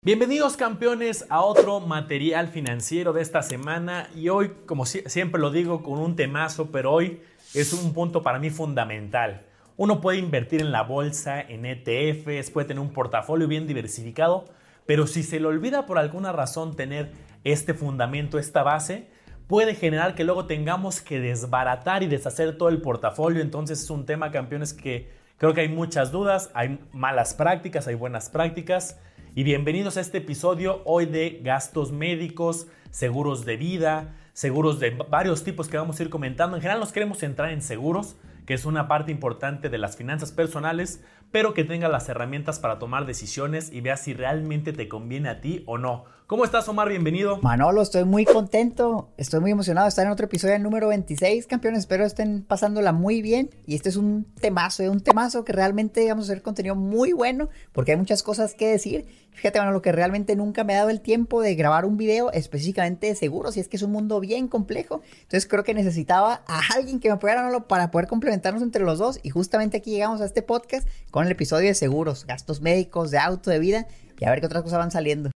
Bienvenidos campeones a otro material financiero de esta semana y hoy, como siempre lo digo, con un temazo, pero hoy es un punto para mí fundamental. Uno puede invertir en la bolsa, en ETFs, puede tener un portafolio bien diversificado, pero si se le olvida por alguna razón tener este fundamento, esta base, puede generar que luego tengamos que desbaratar y deshacer todo el portafolio. Entonces es un tema, campeones, que creo que hay muchas dudas, hay malas prácticas, hay buenas prácticas. Y bienvenidos a este episodio hoy de gastos médicos, seguros de vida, seguros de varios tipos que vamos a ir comentando. En general nos queremos centrar en seguros, que es una parte importante de las finanzas personales, pero que tenga las herramientas para tomar decisiones y veas si realmente te conviene a ti o no. ¿Cómo estás, Omar? Bienvenido. Manolo, estoy muy contento, estoy muy emocionado de estar en otro episodio del número 26, campeones. Espero estén pasándola muy bien. Y este es un temazo que realmente vamos a hacer contenido muy bueno, porque hay muchas cosas que decir. Fíjate, Manolo, que realmente nunca me he dado el tiempo de grabar un video específicamente de seguros, y es que es un mundo bien complejo. Entonces creo que necesitaba a alguien que me apoyara, Manolo, para poder complementarnos entre los dos. Y justamente aquí llegamos a este podcast con el episodio de seguros, gastos médicos, de auto, de vida, y a ver qué otras cosas van saliendo.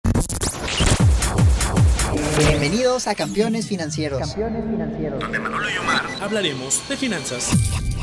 Bienvenidos a Campeones Financieros. Campeones Financieros. Donde Manolo y Omar hablaremos de finanzas.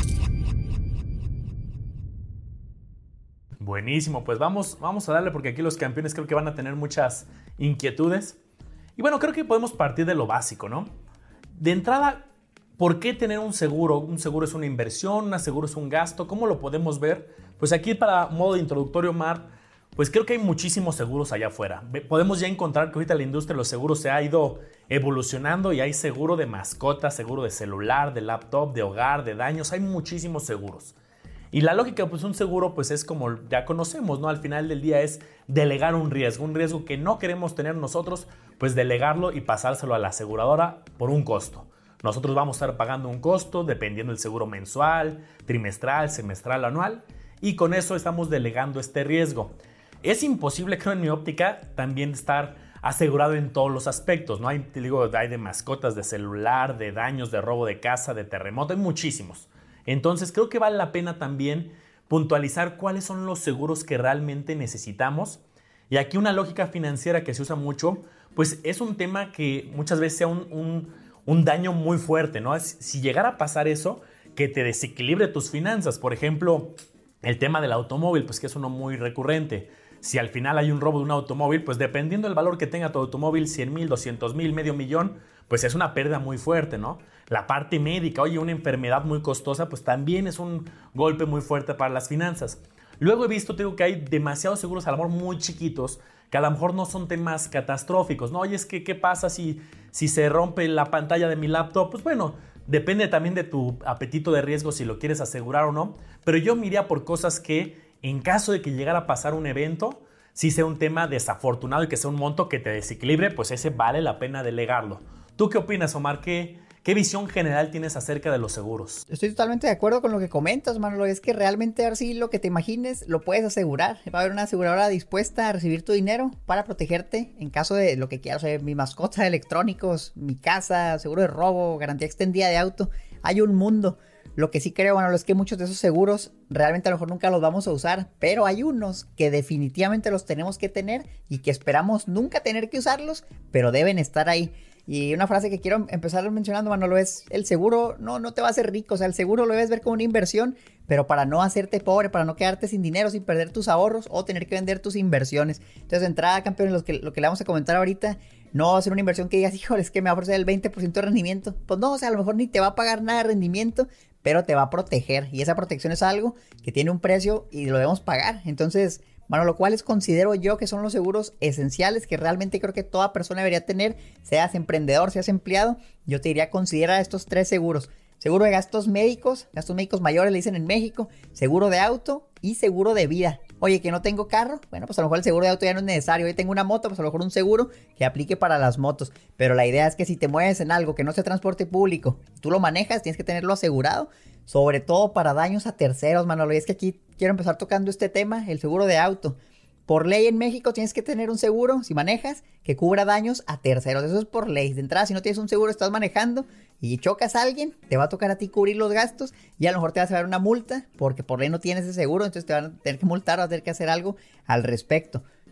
Buenísimo, pues vamos a darle, porque aquí los campeones creo que van a tener muchas inquietudes. Y bueno, creo que podemos partir de lo básico, ¿no? De entrada, ¿por qué tener un seguro? ¿Un seguro es una inversión? ¿Un seguro es un gasto? ¿Cómo lo podemos ver? Pues aquí, para modo de introductorio, Omar, pues creo que hay muchísimos seguros allá afuera. Podemos ya encontrar que ahorita la industria de los seguros se ha ido evolucionando y hay seguro de mascota, seguro de celular, de laptop, de hogar, de daños. Hay muchísimos seguros. Y la lógica, pues un seguro, pues es como ya conocemos, ¿no? Al final del día es delegar un riesgo que no queremos tener nosotros, pues delegarlo y pasárselo a la aseguradora por un costo. Nosotros vamos a estar pagando un costo dependiendo del seguro mensual, trimestral, semestral, anual, y con eso estamos delegando este riesgo. Es imposible, creo, en mi óptica, también estar asegurado en todos los aspectos, ¿no? Hay de mascotas, de celular, de daños, de robo de casa, de terremoto, hay muchísimos. Entonces creo que vale la pena también puntualizar cuáles son los seguros que realmente necesitamos. Y aquí una lógica financiera que se usa mucho, pues es un tema que muchas veces sea un daño muy fuerte, ¿no? Si llegara a pasar eso, que te desequilibre tus finanzas. Por ejemplo, el tema del automóvil, pues que es uno muy recurrente. Si al final hay un robo de un automóvil, pues dependiendo del valor que tenga tu automóvil, 100,000, 200,000, medio millón, pues es una pérdida muy fuerte, ¿no? La parte médica, oye, una enfermedad muy costosa, pues también es un golpe muy fuerte para las finanzas. Luego he visto, te digo, que hay demasiados seguros, a lo mejor muy chiquitos, que a lo mejor no son temas catastróficos, ¿no? Oye, es que, ¿qué pasa si se rompe la pantalla de mi laptop? Pues bueno, depende también de tu apetito de riesgo, si lo quieres asegurar o no, pero yo me iría por cosas que, en caso de que llegara a pasar un evento, si sea un tema desafortunado y que sea un monto que te desequilibre, pues ese vale la pena delegarlo. ¿Tú qué opinas, Omar? ¿Qué visión general tienes acerca de los seguros? Estoy totalmente de acuerdo con lo que comentas, Manolo. Es que realmente, ahora sí, lo que te imagines lo puedes asegurar. Va a haber una aseguradora dispuesta a recibir tu dinero para protegerte en caso de lo que quieras. O sea, mi mascota, electrónicos, mi casa, seguro de robo, garantía extendida de auto. Hay un mundo. Lo que sí creo, Manolo, es que muchos de esos seguros realmente a lo mejor nunca los vamos a usar, pero hay unos que definitivamente los tenemos que tener y que esperamos nunca tener que usarlos, pero deben estar ahí. Y una frase que quiero empezar mencionando, Manolo, es: el seguro no te va a hacer rico. O sea, el seguro lo debes ver como una inversión, pero para no hacerte pobre, para no quedarte sin dinero, sin perder tus ahorros o tener que vender tus inversiones. Entonces, de entrada, campeones, lo que le vamos a comentar ahorita, no va a ser una inversión que digas, híjole, es que me va a ofrecer el 20% de rendimiento. Pues no, o sea, a lo mejor ni te va a pagar nada de rendimiento, pero te va a proteger. Y esa protección es algo que tiene un precio y lo debemos pagar. Entonces, bueno, lo cual considero yo que son los seguros esenciales que realmente creo que toda persona debería tener, seas emprendedor, seas empleado. Yo te diría, considera estos 3 seguros: seguro de gastos médicos mayores, le dicen en México, seguro de auto y seguro de vida. Oye, que no tengo carro, bueno, pues a lo mejor el seguro de auto ya no es necesario. Hoy tengo una moto, pues a lo mejor un seguro que aplique para las motos. Pero la idea es que si te mueves en algo que no sea transporte público, tú lo manejas, tienes que tenerlo asegurado, sobre todo para daños a terceros, Manolo. Y es que aquí quiero empezar tocando este tema, el seguro de auto. Por ley en México tienes que tener un seguro, si manejas, que cubra daños a terceros. Eso es por ley. De entrada, si no tienes un seguro, estás manejando y chocas a alguien, te va a tocar a ti cubrir los gastos y a lo mejor te vas a dar una multa porque por ley no tienes ese seguro, entonces te van a tener que multar o vas a tener que hacer algo al respecto.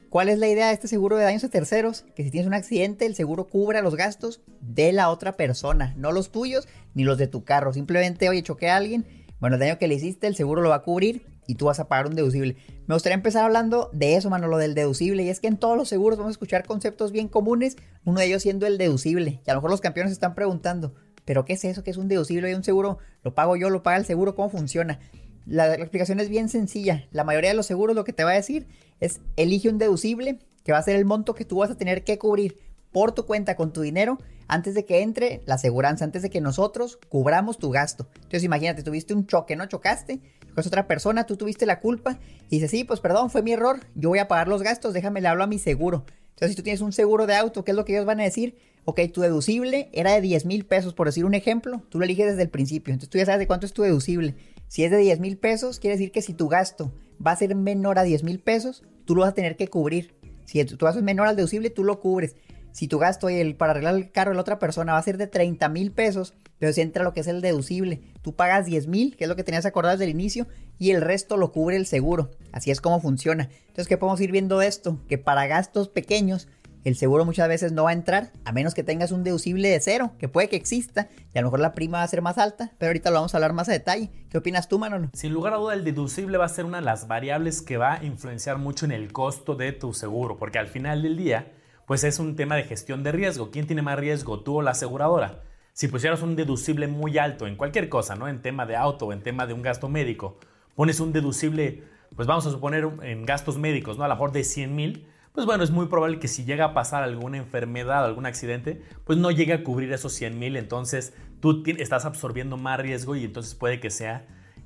¿Cuál es la idea de este seguro de daños a terceros? Que si tienes un accidente, el seguro cubra los gastos de la otra persona, no los tuyos ni los de tu carro. Simplemente, oye, choqué a alguien, bueno, el daño que le hiciste, el seguro lo va a cubrir y tú vas a pagar un deducible. Me gustaría empezar hablando de eso, mano, lo del deducible. Y es que en todos los seguros vamos a escuchar conceptos bien comunes, uno de ellos siendo el deducible. Y a lo mejor los campeones se están preguntando, ¿pero qué es eso? ¿Qué es un deducible? ¿Y un seguro? ¿Lo pago yo? ¿Lo paga el seguro? ¿Cómo funciona? La explicación es bien sencilla. La mayoría de los seguros lo que te va a decir es elige un deducible que va a ser el monto que tú vas a tener que cubrir por tu cuenta con tu dinero antes de que entre la aseguranza, antes de que nosotros cubramos tu gasto. Entonces imagínate, tuviste un choque, ¿no? Chocaste con otra persona, tú tuviste la culpa y dices, sí, pues perdón, fue mi error, yo voy a pagar los gastos, déjame le hablo a mi seguro. Entonces si tú tienes un seguro de auto, ¿qué es lo que ellos van a decir? Ok, tu deducible era de 10,000 pesos, por decir un ejemplo, tú lo eliges desde el principio, entonces tú ya sabes de cuánto es tu deducible. Si es de 10,000 pesos, quiere decir que si tu gasto va a ser menor a 10,000 pesos, tú lo vas a tener que cubrir. Si tu gasto es menor al deducible, tú lo cubres. Si tu gasto para arreglar el carro de la otra persona va a ser de 30,000 pesos, entonces entra lo que es el deducible. Tú pagas 10,000, que es lo que tenías acordado desde el inicio, y el resto lo cubre el seguro. Así es como funciona. Entonces, ¿qué podemos ir viendo de esto? Que para gastos pequeños, el seguro muchas veces no va a entrar, a menos que tengas un deducible de cero, que puede que exista, y a lo mejor la prima va a ser más alta, pero ahorita lo vamos a hablar más a detalle. ¿Qué opinas tú, Manolo? Sin lugar a duda, el deducible va a ser una de las variables que va a influenciar mucho en el costo de tu seguro, porque al final del día, pues es un tema de gestión de riesgo. ¿Quién tiene más riesgo, tú o la aseguradora? Si pusieras un deducible muy alto en cualquier cosa, ¿no? En tema de auto o en tema de un gasto médico, pones un deducible, pues vamos a suponer en gastos médicos, ¿no? A lo mejor de 100,000, pues bueno, es muy probable que si llega a pasar alguna enfermedad, algún accidente, pues no llegue a cubrir esos 100,000, entonces tú estás absorbiendo más riesgo y entonces puede que sea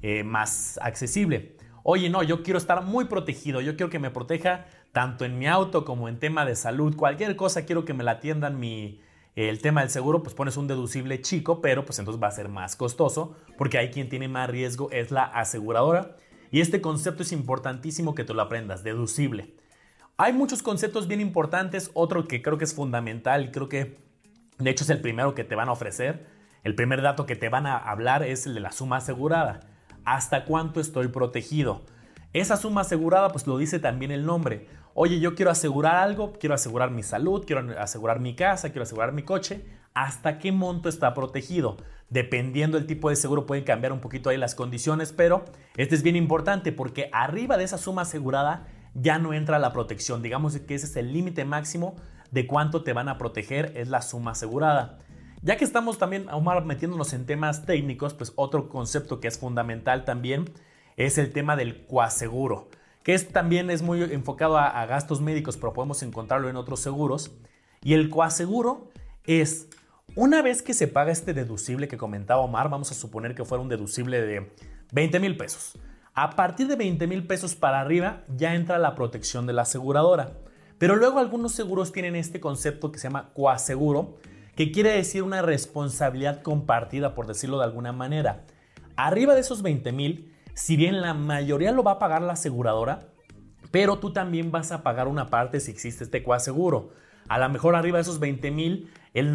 más accesible. Oye, no, yo quiero estar muy protegido, yo quiero que me proteja tanto en mi auto como en tema de salud, cualquier cosa quiero que me la atiendan el tema del seguro, pues pones un deducible chico, pero pues entonces va a ser más costoso porque ahí quien tiene más riesgo es la aseguradora. Y este concepto es importantísimo que tú lo aprendas, deducible. Hay muchos conceptos bien importantes, otro que creo que es fundamental, creo que de hecho es el primero que te van a ofrecer, el primer dato que te van a hablar es el de la suma asegurada. ¿Hasta cuánto estoy protegido? Esa suma asegurada pues lo dice también el nombre. Oye, yo quiero asegurar algo, quiero asegurar mi salud, quiero asegurar mi casa, quiero asegurar mi coche. ¿Hasta qué monto está protegido? Dependiendo del tipo de seguro pueden cambiar un poquito ahí las condiciones, pero este es bien importante porque arriba de esa suma asegurada ya no entra la protección. Digamos que ese es el límite máximo de cuánto te van a proteger, es la suma asegurada. Ya que estamos también, Omar, metiéndonos en temas técnicos, pues otro concepto que es fundamental también es el tema del coaseguro, que también es muy enfocado a gastos médicos, pero podemos encontrarlo en otros seguros. Y el coaseguro es, una vez que se paga este deducible que comentaba Omar, vamos a suponer que fuera un deducible de 20,000 pesos. A partir de 20,000 pesos para arriba ya entra la protección de la aseguradora. Pero luego algunos seguros tienen este concepto que se llama coaseguro, que quiere decir una responsabilidad compartida, por decirlo de alguna manera. Arriba de esos 20,000, si bien la mayoría lo va a pagar la aseguradora, pero tú también vas a pagar una parte si existe este coaseguro. A lo mejor arriba de esos 20,000, el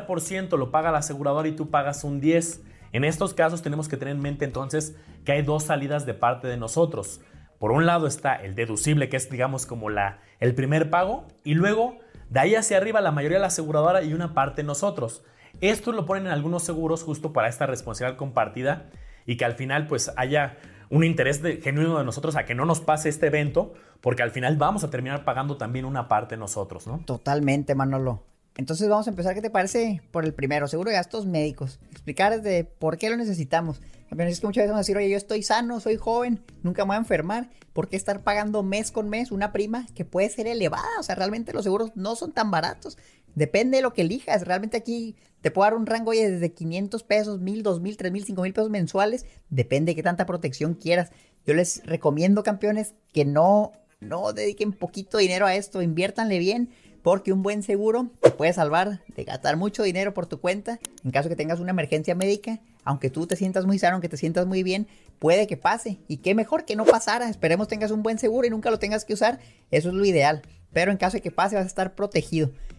90% lo paga la aseguradora y tú pagas un 10%. En estos casos tenemos que tener en mente entonces que hay dos salidas de parte de nosotros. Por un lado está el deducible, que es digamos como el primer pago, y luego de ahí hacia arriba la mayoría de la aseguradora y una parte nosotros. Esto lo ponen en algunos seguros justo para esta responsabilidad compartida y que al final pues haya un interés genuino de nosotros a que no nos pase este evento, porque al final vamos a terminar pagando también una parte nosotros, ¿no? Totalmente, Manolo. Entonces vamos a empezar, ¿qué te parece? Por el primero, seguro de gastos médicos. Explicar desde por qué lo necesitamos. Es que muchas veces vamos a decir, oye, yo estoy sano, soy joven, nunca me voy a enfermar. ¿Por qué estar pagando mes con mes una prima que puede ser elevada? O sea, realmente los seguros no son tan baratos. Depende de lo que elijas. Realmente aquí te puedo dar un rango, oye, desde 500 pesos, 1,000, 2,000, 3,000, 5,000 pesos mensuales. Depende de qué tanta protección quieras. Yo les recomiendo, campeones, que no dediquen poquito dinero a esto. Inviértanle bien. Porque un buen seguro te puede salvar de gastar mucho dinero por tu cuenta. En caso que tengas una emergencia médica, aunque tú te sientas muy sano, aunque te sientas muy bien, puede que pase. Y qué mejor que no pasara. Esperemos tengas un buen seguro y nunca lo tengas que usar. Eso es lo ideal. Pero en caso de que pase, vas a estar protegido.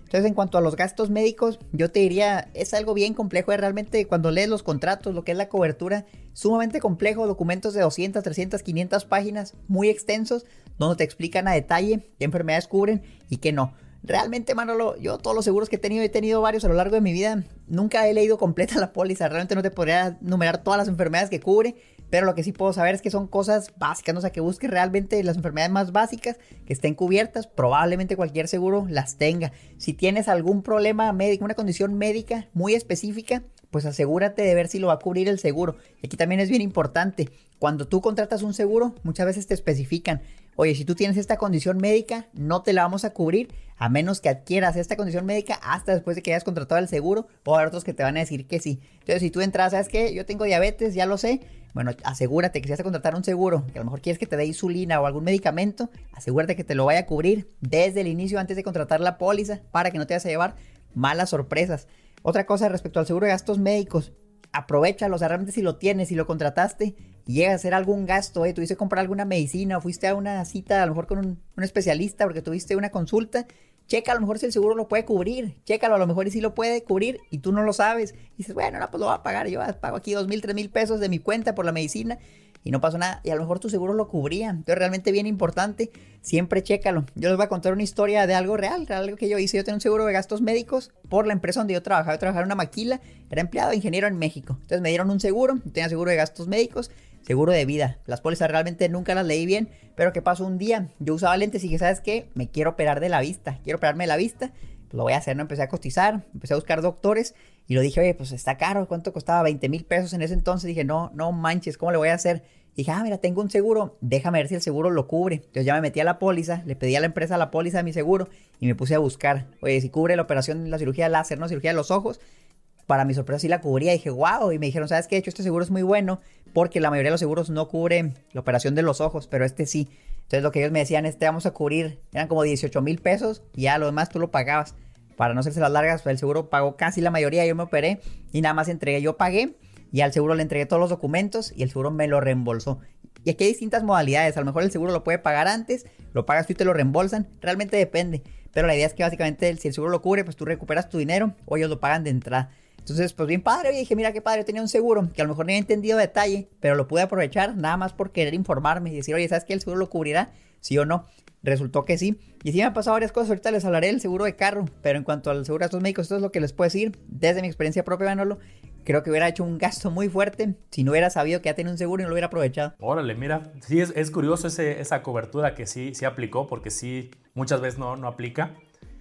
Entonces, en cuanto a los gastos médicos, yo te diría, es algo bien complejo. Realmente cuando lees los contratos, lo que es la cobertura, sumamente complejo, documentos de 200, 300, 500 páginas, muy extensos, donde te explican a detalle qué enfermedades cubren y qué no. Realmente, Manolo, yo todos los seguros que he tenido varios a lo largo de mi vida, nunca he leído completa la póliza. Realmente no te podría numerar todas las enfermedades que cubre, pero lo que sí puedo saber es que son cosas básicas, ¿no? O sea, que busques realmente las enfermedades más básicas que estén cubiertas. Probablemente cualquier seguro las tenga. Si tienes algún problema médico, una condición médica muy específica, pues asegúrate de ver si lo va a cubrir el seguro. Y aquí también es bien importante. Cuando tú contratas un seguro, muchas veces te especifican: oye, si tú tienes esta condición médica, no te la vamos a cubrir a menos que adquieras esta condición médica hasta después de que hayas contratado el seguro, o habrá otros que te van a decir que sí. Entonces, si tú entras, ¿sabes qué? Yo tengo diabetes, ya lo sé. Bueno, asegúrate que si vas a contratar un seguro, que a lo mejor quieres que te dé insulina o algún medicamento, asegúrate que te lo vaya a cubrir desde el inicio antes de contratar la póliza para que no te vayas a llevar malas sorpresas. Otra cosa respecto al seguro de gastos médicos, aprovéchalo. O sea, realmente si lo tienes, si lo contrataste y llega a hacer algún gasto, tuviste que comprar alguna medicina o fuiste a una cita a lo mejor con un especialista porque tuviste una consulta, checa a lo mejor si el seguro lo puede cubrir, chécalo, a lo mejor y si lo puede cubrir y tú no lo sabes. Y dices, bueno, no, pues lo voy a pagar, yo pago aquí 2,000, 3,000 pesos de mi cuenta por la medicina y no pasó nada. Y a lo mejor tu seguro lo cubría. Entonces, realmente bien importante, siempre chécalo. Yo les voy a contar una historia de algo real, algo que yo hice. Yo tenía un seguro de gastos médicos por la empresa donde yo trabajaba. Yo trabajaba en una maquila, era empleado ingeniero en México. Entonces me dieron un seguro, yo tenía seguro de gastos médicos, seguro de vida. Las pólizas realmente nunca las leí bien, pero ¿qué pasó un día? Yo usaba lentes y dije, ¿sabes qué? Me quiero operar de la vista, quiero operarme de la vista. Pues lo voy a hacer, ¿no? Empecé a cotizar, empecé a buscar doctores y lo dije, oye, pues está caro. ¿Cuánto costaba? 20,000 pesos en ese entonces. Dije, no manches, ¿cómo le voy a hacer? Dije, mira, tengo un seguro, déjame ver si el seguro lo cubre. Entonces ya me metí a la póliza, le pedí a la empresa la póliza de mi seguro y me puse a buscar, oye, si cubre la operación, la cirugía de láser, ¿no? Cirugía de los ojos. Para mi sorpresa sí la cubría. Dije, wow, y me dijeron, ¿sabes qué? De hecho, este seguro es muy bueno porque la mayoría de los seguros no cubre la operación de los ojos, pero este sí. Entonces lo que ellos me decían, vamos a cubrir, eran como 18,000 pesos y ya lo demás tú lo pagabas. Para no hacerse las largas, pues el seguro pagó casi la mayoría, yo me operé y nada más entregué, yo pagué y al seguro le entregué todos los documentos y el seguro me lo reembolsó. Y aquí hay distintas modalidades, a lo mejor el seguro lo puede pagar antes, lo pagas tú y te lo reembolsan, realmente depende. Pero la idea es que básicamente si el seguro lo cubre, pues tú recuperas tu dinero o ellos lo pagan de entrada. Entonces, pues bien padre, oye, dije, mira qué padre, yo tenía un seguro que a lo mejor no había entendido detalle, pero lo pude aprovechar nada más por querer informarme y decir, oye, ¿sabes qué? ¿El seguro lo cubrirá? ¿Sí o no? Resultó que sí. Y sí me han pasado varias cosas, ahorita les hablaré del seguro de carro, pero en cuanto al seguro de gastos médicos, esto es lo que les puedo decir desde mi experiencia propia, Manolo. Creo que hubiera hecho un gasto muy fuerte si no hubiera sabido que ya tenía un seguro y no lo hubiera aprovechado. Órale, mira, sí es curioso esa cobertura que sí aplicó, porque sí muchas veces no aplica.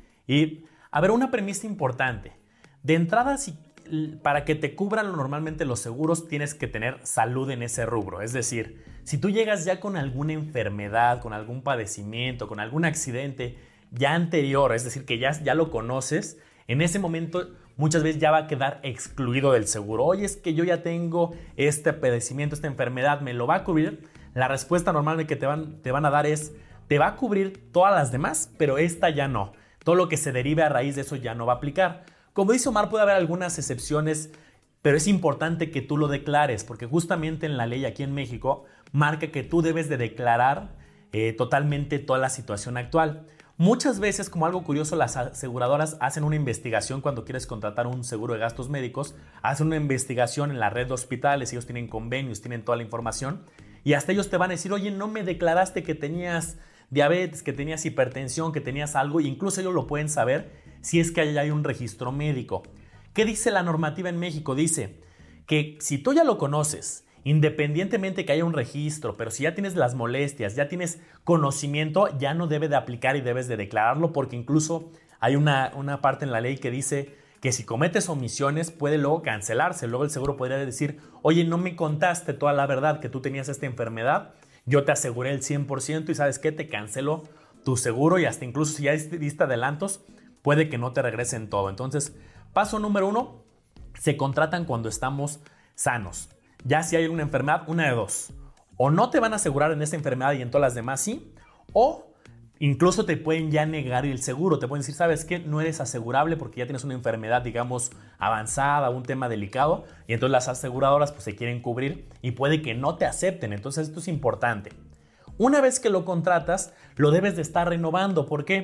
Y, a ver, una premisa importante. De entrada, para que te cubran normalmente los seguros, tienes que tener salud en ese rubro. Es decir, si tú llegas ya con alguna enfermedad, con algún padecimiento, con algún accidente ya anterior, es decir, que ya lo conoces, en ese momento muchas veces ya va a quedar excluido del seguro. Oye, es que yo ya tengo este padecimiento, esta enfermedad, ¿me lo va a cubrir? La respuesta normal que te van a dar es, te va a cubrir todas las demás, pero esta ya no. Todo lo que se derive a raíz de eso ya no va a aplicar. Como dice Omar, puede haber algunas excepciones, pero es importante que tú lo declares, porque justamente en la ley aquí en México marca que tú debes de declarar totalmente toda la situación actual. Muchas veces, como algo curioso, las aseguradoras hacen una investigación cuando quieres contratar un seguro de gastos médicos, hacen una investigación en la red de hospitales, ellos tienen convenios, tienen toda la información y hasta ellos te van a decir, oye, no me declaraste que tenías diabetes, que tenías hipertensión, que tenías algo, e incluso ellos lo pueden saber si es que hay un registro médico. ¿Qué dice la normativa en México? Dice que si tú ya lo conoces, independientemente que haya un registro, pero si ya tienes las molestias, ya tienes conocimiento, ya no debe de aplicar y debes de declararlo, porque incluso hay una parte en la ley que dice que si cometes omisiones puede luego cancelarse. Luego el seguro podría decir, oye, no me contaste toda la verdad que tú tenías esta enfermedad, yo te aseguré el 100% y ¿sabes qué? Te canceló tu seguro y hasta incluso si ya diste adelantos, puede que no te regresen todo. Entonces, paso número 1, se contratan cuando estamos sanos. Ya si hay una enfermedad, una de dos. O no te van a asegurar en esta enfermedad y en todas las demás sí. O incluso te pueden ya negar el seguro. Te pueden decir, ¿sabes qué? No eres asegurable porque ya tienes una enfermedad, digamos, avanzada, un tema delicado. Y entonces las aseguradoras pues se quieren cubrir y puede que no te acepten. Entonces esto es importante. Una vez que lo contratas, lo debes de estar renovando. ¿Por qué?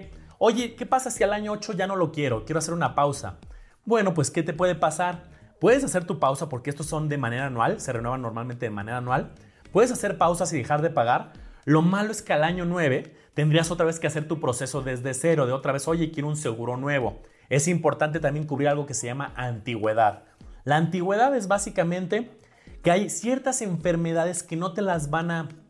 Oye, ¿qué pasa si al año 8 ya no lo quiero? Quiero hacer una pausa. Bueno, pues ¿qué te puede pasar? Puedes hacer tu pausa porque estos son de manera anual, se renuevan normalmente de manera anual. Puedes hacer pausas y dejar de pagar. Lo malo es que al año 9 tendrías otra vez que hacer tu proceso desde cero, de otra vez, oye, quiero un seguro nuevo. Es importante también cubrir algo que se llama antigüedad. La antigüedad es básicamente que hay ciertas enfermedades que no te las van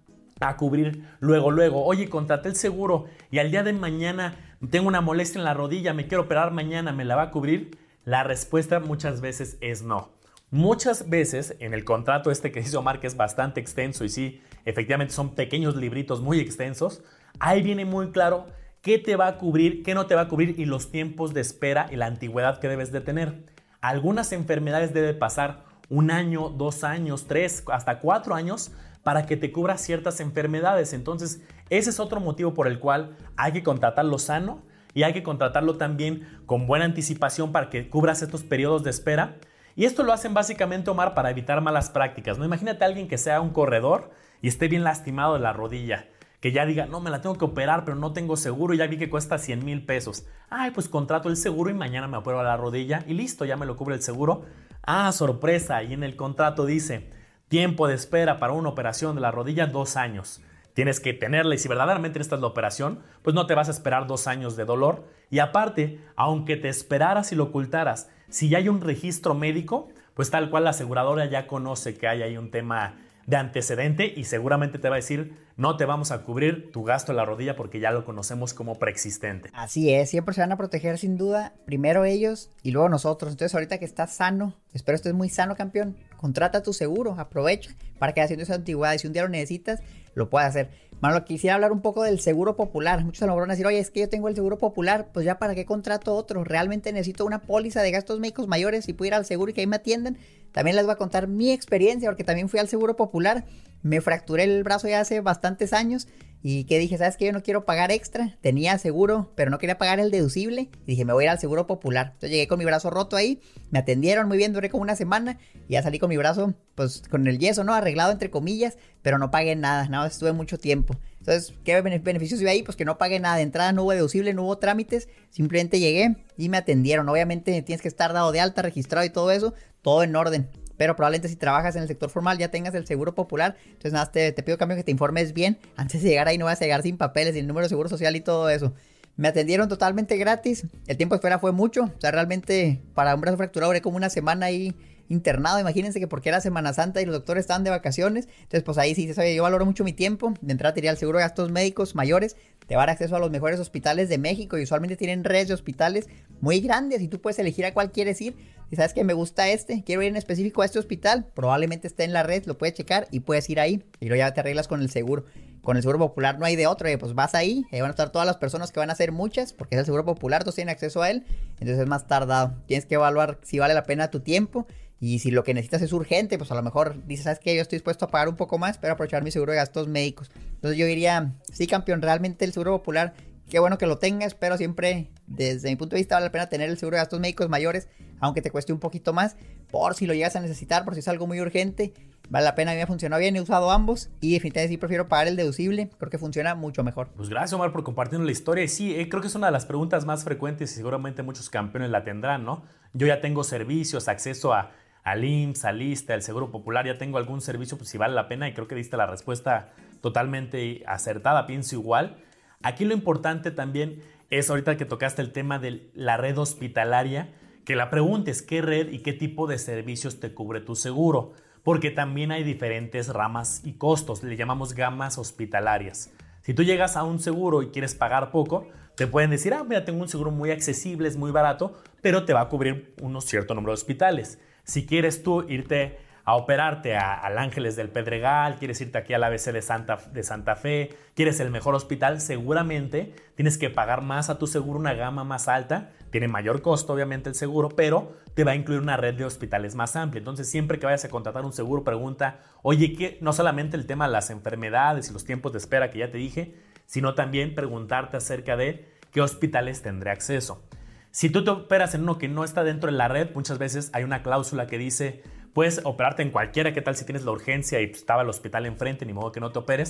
a cubrir luego. Oye, contraté el seguro y al día de mañana tengo una molestia en la rodilla, me quiero operar mañana, ¿me la va a cubrir? La respuesta muchas veces es no. Muchas veces en el contrato que dice Omar, que es bastante extenso y sí, efectivamente son pequeños libritos muy extensos, ahí viene muy claro qué te va a cubrir, qué no te va a cubrir y los tiempos de espera y la antigüedad que debes de tener. Algunas enfermedades debe pasar 1 año, 2 años, 3, hasta 4 años para que te cubra ciertas enfermedades. Entonces, ese es otro motivo por el cual hay que contratarlo sano y hay que contratarlo también con buena anticipación para que cubras estos periodos de espera. Y esto lo hacen básicamente, Omar, para evitar malas prácticas, ¿no? Imagínate a alguien que sea un corredor y esté bien lastimado de la rodilla, que ya diga, no, me la tengo que operar, pero no tengo seguro y ya vi que cuesta 100,000 pesos. Ay, pues contrato el seguro y mañana me opero la rodilla y listo, ya me lo cubre el seguro. Ah, sorpresa, y en el contrato dice, tiempo de espera para una operación de la rodilla, 2 años. Tienes que tenerla y si verdaderamente necesitas la operación, pues no te vas a esperar 2 años de dolor. Y aparte, aunque te esperaras y lo ocultaras, si ya hay un registro médico, pues tal cual la aseguradora ya conoce que hay ahí un tema de antecedente y seguramente te va a decir, no te vamos a cubrir tu gasto en la rodilla porque ya lo conocemos como preexistente. Así es, siempre se van a proteger sin duda, primero ellos y luego nosotros. Entonces ahorita que estás sano, espero estés muy sano, campeón, contrata tu seguro, aprovecha para que haciendo esa antigüedad y si un día lo necesitas, lo puedas hacer. Mano, quisiera hablar un poco del seguro popular. Muchos a lo mejor van a decir, oye, es que yo tengo el seguro popular, pues ya para qué contrato otro. Realmente necesito una póliza de gastos médicos mayores y puedo ir al seguro y que ahí me atiendan. También les voy a contar mi experiencia porque también fui al seguro popular. Me fracturé el brazo ya hace bastantes años y que dije, ¿sabes qué? Yo no quiero pagar extra. Tenía seguro, pero no quería pagar el deducible. Y dije, me voy a ir al seguro popular. Entonces llegué con mi brazo roto ahí, me atendieron muy bien, duré como 1 semana y ya salí con mi brazo, pues con el yeso, ¿no? Arreglado entre comillas, pero no pagué nada, nada, estuve mucho tiempo. Entonces, ¿qué beneficios vi ahí? Pues que no pagué nada de entrada, no hubo deducible, no hubo trámites, simplemente llegué y me atendieron. Obviamente tienes que estar dado de alta, registrado y todo eso, todo en orden. Pero probablemente si trabajas en el sector formal ya tengas el seguro popular. Entonces nada, te pido, cambio, que te informes bien antes de llegar ahí, no vas a llegar sin papeles y el número de seguro social y todo eso. Me atendieron totalmente gratis, el tiempo de espera fue mucho, o sea, realmente para un brazo fracturado duré como 1 semana ahí internado. Imagínense que porque era Semana Santa y los doctores estaban de vacaciones, entonces pues ahí sí, yo valoro mucho mi tiempo. De entrada te iría al seguro de gastos médicos mayores, te va a dar acceso a los mejores hospitales de México y usualmente tienen redes de hospitales muy grandes y tú puedes elegir a cuál quieres ir. Si sabes que me gusta quiero ir en específico a este hospital, probablemente esté en la red, lo puedes checar y puedes ir ahí y luego ya te arreglas con el seguro. Con el seguro popular no hay de otro, pues vas ahí van a estar todas las personas que van a ser muchas, porque es el seguro popular, todos tienen acceso a él, entonces es más tardado. Tienes que evaluar si vale la pena tu tiempo y si lo que necesitas es urgente, pues a lo mejor dices, ¿sabes qué? Yo estoy dispuesto a pagar un poco más, pero aprovechar mi seguro de gastos médicos. Entonces yo diría, sí, campeón, realmente el seguro popular, qué bueno que lo tengas, pero siempre, desde mi punto de vista, vale la pena tener el seguro de gastos médicos mayores, aunque te cueste un poquito más, por si lo llegas a necesitar, por si es algo muy urgente. Vale la pena, a mí me funcionó bien, he usado ambos y definitivamente sí prefiero pagar el deducible, creo que funciona mucho mejor. Pues gracias, Omar, por compartirnos la historia. Y sí, creo que es una de las preguntas más frecuentes y seguramente muchos campeones la tendrán, ¿no? Yo ya tengo servicios, acceso al IMSS, al ISSSTE, al Seguro Popular, ya tengo algún servicio, pues si vale la pena, y creo que diste la respuesta totalmente acertada, pienso igual. Aquí lo importante también es, ahorita que tocaste el tema de la red hospitalaria, que la preguntes qué red y qué tipo de servicios te cubre tu seguro, porque también hay diferentes ramas y costos, le llamamos gamas hospitalarias. Si tú llegas a un seguro y quieres pagar poco, te pueden decir, mira, tengo un seguro muy accesible, es muy barato, pero te va a cubrir un cierto número de hospitales. Si quieres tú irte a operarte al Ángeles del Pedregal, quieres irte aquí al ABC de Santa Fe, quieres el mejor hospital, seguramente tienes que pagar más a tu seguro, una gama más alta, tiene mayor costo obviamente el seguro, pero te va a incluir una red de hospitales más amplia. Entonces siempre que vayas a contratar un seguro, pregunta, oye, ¿qué? No solamente el tema de las enfermedades y los tiempos de espera que ya te dije, sino también preguntarte acerca de qué hospitales tendré acceso. Si tú te operas en uno que no está dentro de la red, muchas veces hay una cláusula que dice, puedes operarte en cualquiera, ¿qué tal si tienes la urgencia y estaba el hospital enfrente, ni modo que no te operes?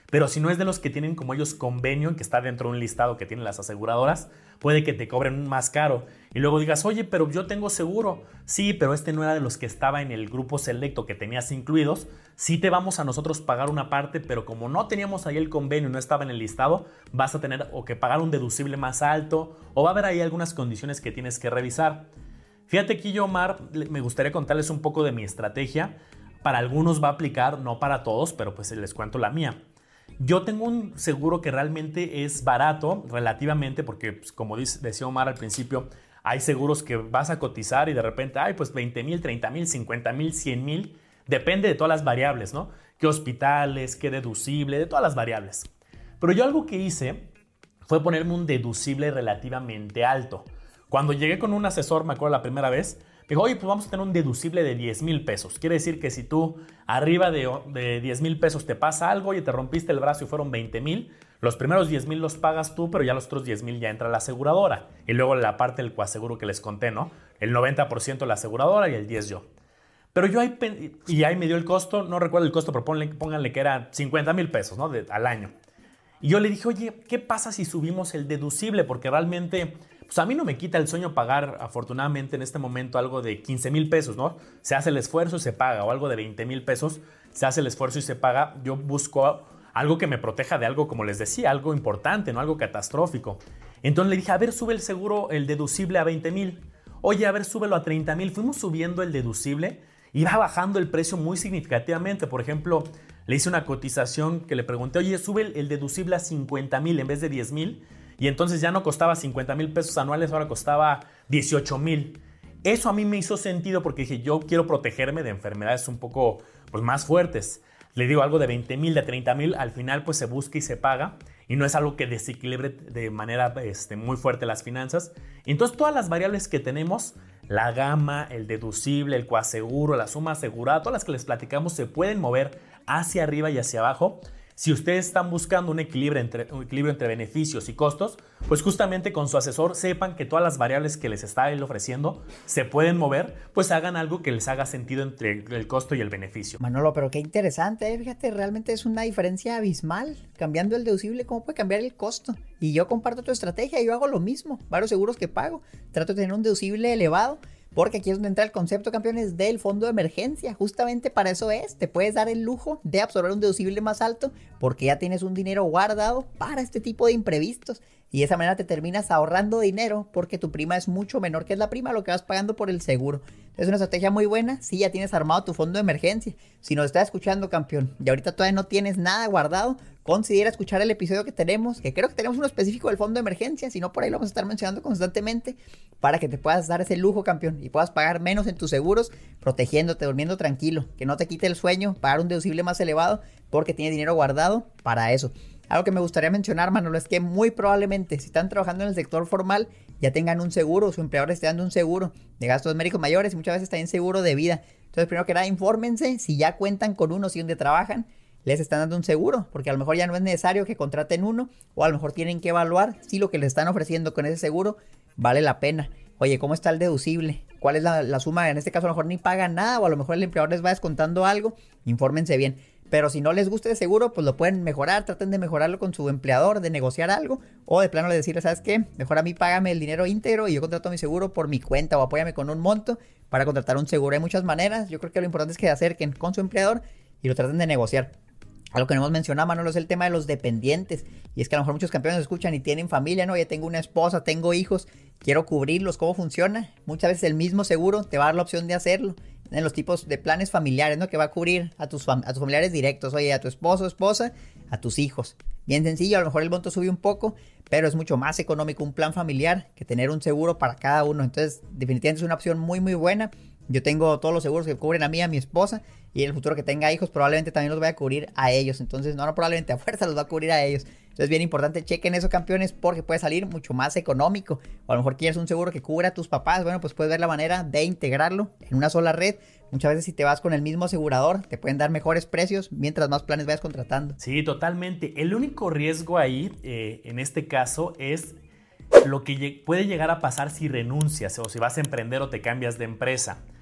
Pero si no es de los que tienen como ellos convenio, que está dentro de un listado que tienen las aseguradoras, puede que te cobren más caro. Y luego digas, oye, pero yo tengo seguro. Sí, pero este no era de los que estaba en el grupo selecto que tenías incluidos. Sí te vamos a nosotros pagar una parte, pero como no teníamos ahí el convenio y no estaba en el listado, vas a tener o que pagar un deducible más alto o va a haber ahí algunas condiciones que tienes que revisar. Fíjate aquí yo, Omar, me gustaría contarles un poco de mi estrategia. Para algunos va a aplicar, no para todos, pero pues les cuento la mía. Yo tengo un seguro que realmente es barato relativamente porque, pues, como decía Omar al principio, hay seguros que vas a cotizar y de repente, pues 20,000, 30,000, 50,000, 100,000. Depende de todas las variables, ¿no? Qué hospitales, qué deducible, de todas las variables. Pero yo algo que hice fue ponerme un deducible relativamente alto. Cuando llegué con un asesor, me acuerdo la primera vez, me dijo, oye, pues vamos a tener un deducible de 10,000 pesos. Quiere decir que si tú arriba de 10,000 pesos te pasa algo y te rompiste el brazo y fueron 20,000, los primeros 10,000 los pagas tú, pero ya los otros 10,000 ya entra la aseguradora. Y luego la parte del coaseguro que les conté, ¿no? El 90% la aseguradora y el 10% yo. Pero yo ahí me dio el costo, no recuerdo el costo, pero pónganle que era 50,000 pesos, ¿no? Al año. Y yo le dije, oye, ¿qué pasa si subimos el deducible? Porque realmente, pues a mí no me quita el sueño pagar, afortunadamente en este momento, algo de 15,000 pesos, ¿no? Se hace el esfuerzo y se paga, o algo de 20,000 pesos, se hace el esfuerzo y se paga. Yo busco algo que me proteja de algo, como les decía, algo importante, no algo catastrófico. Entonces le dije, a ver, sube el seguro, el deducible a 20,000. Oye, a ver, súbelo a 30,000. Fuimos subiendo el deducible y va bajando el precio muy significativamente. Por ejemplo, le hice una cotización que le pregunté, oye, sube el deducible a 50,000 en vez de 10,000. Y entonces ya no costaba 50,000 pesos anuales, ahora costaba 18,000. Eso a mí me hizo sentido porque dije, yo quiero protegerme de enfermedades un poco pues, más fuertes. Le digo algo de 20,000, de 30,000, al final pues se busca y se paga. Y no es algo que desequilibre de manera muy fuerte las finanzas. Entonces todas las variables que tenemos, la gama, el deducible, el coaseguro, la suma asegurada, todas las que les platicamos se pueden mover hacia arriba y hacia abajo. Si ustedes están buscando un equilibrio entre beneficios y costos, pues justamente con su asesor sepan que todas las variables que les está él ofreciendo se pueden mover, pues hagan algo que les haga sentido entre el costo y el beneficio. Manolo, pero qué interesante, fíjate, realmente es una diferencia abismal. Cambiando el deducible, ¿cómo puede cambiar el costo? Y yo comparto tu estrategia, yo hago lo mismo, varios seguros que pago, trato de tener un deducible elevado. Porque aquí es donde entra el concepto, campeones, del fondo de emergencia. Justamente para eso es. Te puedes dar el lujo de absorber un deducible más alto porque ya tienes un dinero guardado para este tipo de imprevistos. Y de esa manera te terminas ahorrando dinero porque tu prima es mucho menor que es la prima lo que vas pagando por el seguro. Es una estrategia muy buena si ya tienes armado tu fondo de emergencia. Si nos estás escuchando, campeón, y ahorita todavía no tienes nada guardado, considera escuchar el episodio que tenemos, que creo que tenemos uno específico del fondo de emergencia, si no por ahí lo vamos a estar mencionando constantemente, para que te puedas dar ese lujo, campeón, y puedas pagar menos en tus seguros, protegiéndote, durmiendo tranquilo, que no te quite el sueño, pagar un deducible más elevado, porque tienes dinero guardado para eso. Algo que me gustaría mencionar, Manolo, es que muy probablemente si están trabajando en el sector formal ya tengan un seguro, su empleador esté dando un seguro de gastos médicos mayores y muchas veces también seguro de vida. Entonces, primero que nada, infórmense si ya cuentan con uno, si donde trabajan les están dando un seguro, porque a lo mejor ya no es necesario que contraten uno, o a lo mejor tienen que evaluar si lo que les están ofreciendo con ese seguro vale la pena. Oye, ¿cómo está el deducible? ¿Cuál es la suma? En este caso a lo mejor ni pagan nada, o a lo mejor el empleador les va descontando algo. Infórmense bien. Pero si no les gusta el seguro, pues lo pueden mejorar, traten de mejorarlo con su empleador, de negociar algo, o de plano de decirle, ¿sabes qué? Mejor a mí págame el dinero íntegro y yo contrato mi seguro por mi cuenta, o apóyame con un monto para contratar un seguro. Hay muchas maneras, yo creo que lo importante es que se acerquen con su empleador y lo traten de negociar. Algo que no hemos mencionado, Manolo, es el tema de los dependientes. Y es que a lo mejor muchos campeones escuchan y tienen familia, ¿no? Ya tengo una esposa, tengo hijos, quiero cubrirlos. ¿Cómo funciona? Muchas veces el mismo seguro te va a dar la opción de hacerlo. En los tipos de planes familiares, ¿no? Que va a cubrir a tus familiares directos. Oye, a tu esposo, esposa, a tus hijos. Bien sencillo, a lo mejor el monto sube un poco, pero es mucho más económico un plan familiar que tener un seguro para cada uno. Entonces, definitivamente es una opción muy, muy buena. Yo tengo todos los seguros que cubren a mí, a mi esposa, y en el futuro que tenga hijos probablemente también los voy a cubrir a ellos. Entonces, no probablemente, a fuerza los va a cubrir a ellos. Entonces, bien importante, chequen eso, campeones, porque puede salir mucho más económico. O a lo mejor quieres un seguro que cubra a tus papás. Bueno, pues puedes ver la manera de integrarlo en una sola red. Muchas veces si te vas con el mismo asegurador, te pueden dar mejores precios mientras más planes vayas contratando. Sí, totalmente. El único riesgo ahí, en este caso, es lo que puede llegar a pasar si renuncias o si vas a emprender o te cambias de empresa.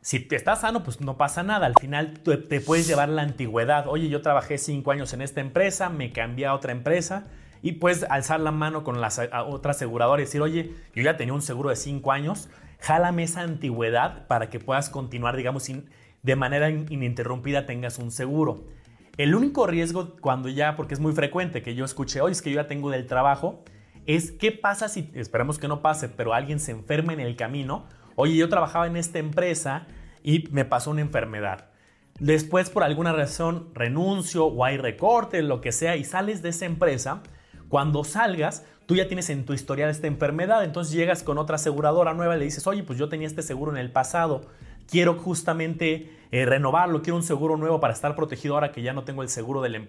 Si te estás sano, pues no pasa nada. Al final te puedes llevar la antigüedad. Oye, yo trabajé 5 años en esta empresa, me cambié a otra empresa y puedes alzar la mano con la otra aseguradora y decir, oye, yo ya tenía un seguro de 5 años, jálame esa antigüedad para que puedas continuar, digamos, de manera ininterrumpida tengas un seguro. El único riesgo cuando ya, porque es muy frecuente que yo escuche, oye, es que yo ya tengo del trabajo, es qué pasa si, esperemos que no pase, pero alguien se enferma en el camino. Oye, yo trabajaba en esta empresa y me pasó una enfermedad. Después, por alguna razón, renuncio o hay recorte, lo que sea, y sales de esa empresa. Cuando salgas, tú ya tienes en tu historial esta enfermedad. Entonces llegas con otra aseguradora nueva y le dices, oye, pues yo tenía este seguro en el pasado. Quiero justamente renovarlo, quiero un seguro nuevo para estar protegido ahora que ya no tengo el seguro del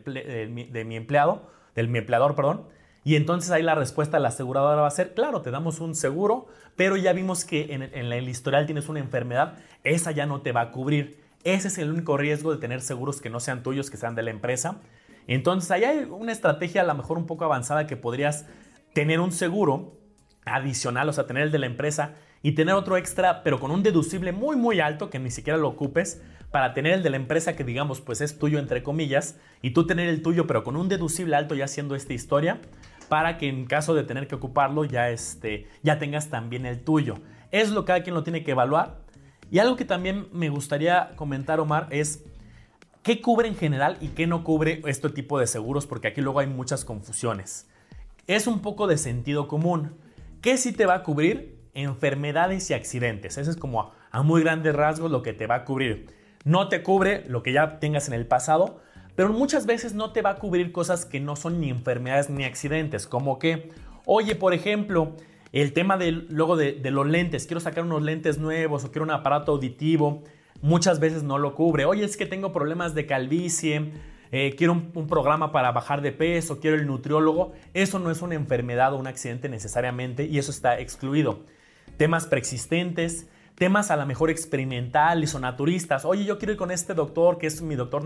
mi empleador, perdón. Y entonces ahí la respuesta de la aseguradora va a ser, claro, te damos un seguro, pero ya vimos que en el historial tienes una enfermedad, esa ya no te va a cubrir. Ese es el único riesgo de tener seguros que no sean tuyos, que sean de la empresa. Entonces ahí hay una estrategia a lo mejor un poco avanzada que podrías tener un seguro adicional, o sea, tener el de la empresa y tener otro extra, pero con un deducible muy, muy alto que ni siquiera lo ocupes, para tener el de la empresa que digamos pues es tuyo entre comillas y tú tener el tuyo pero con un deducible alto ya haciendo esta historia para que en caso de tener que ocuparlo ya tengas también el tuyo. Es lo que cada quien lo tiene que evaluar. Y algo que también me gustaría comentar, Omar, es qué cubre en general y qué no cubre este tipo de seguros, porque aquí luego hay muchas confusiones. Es un poco de sentido común. ¿Qué sí te va a cubrir? Enfermedades y accidentes. Eso es como a muy grandes rasgos lo que te va a cubrir. No te cubre lo que ya tengas en el pasado, pero muchas veces no te va a cubrir cosas que no son ni enfermedades ni accidentes, como que, oye, por ejemplo, el tema de los lentes, quiero sacar unos lentes nuevos o quiero un aparato auditivo, muchas veces no lo cubre. Oye, es que tengo problemas de calvicie, quiero un programa para bajar de peso, quiero el nutriólogo. Eso no es una enfermedad o un accidente necesariamente y eso está excluido. Temas preexistentes, temas a lo mejor experimentales o naturistas. Oye, yo quiero ir con este doctor que es mi doctor,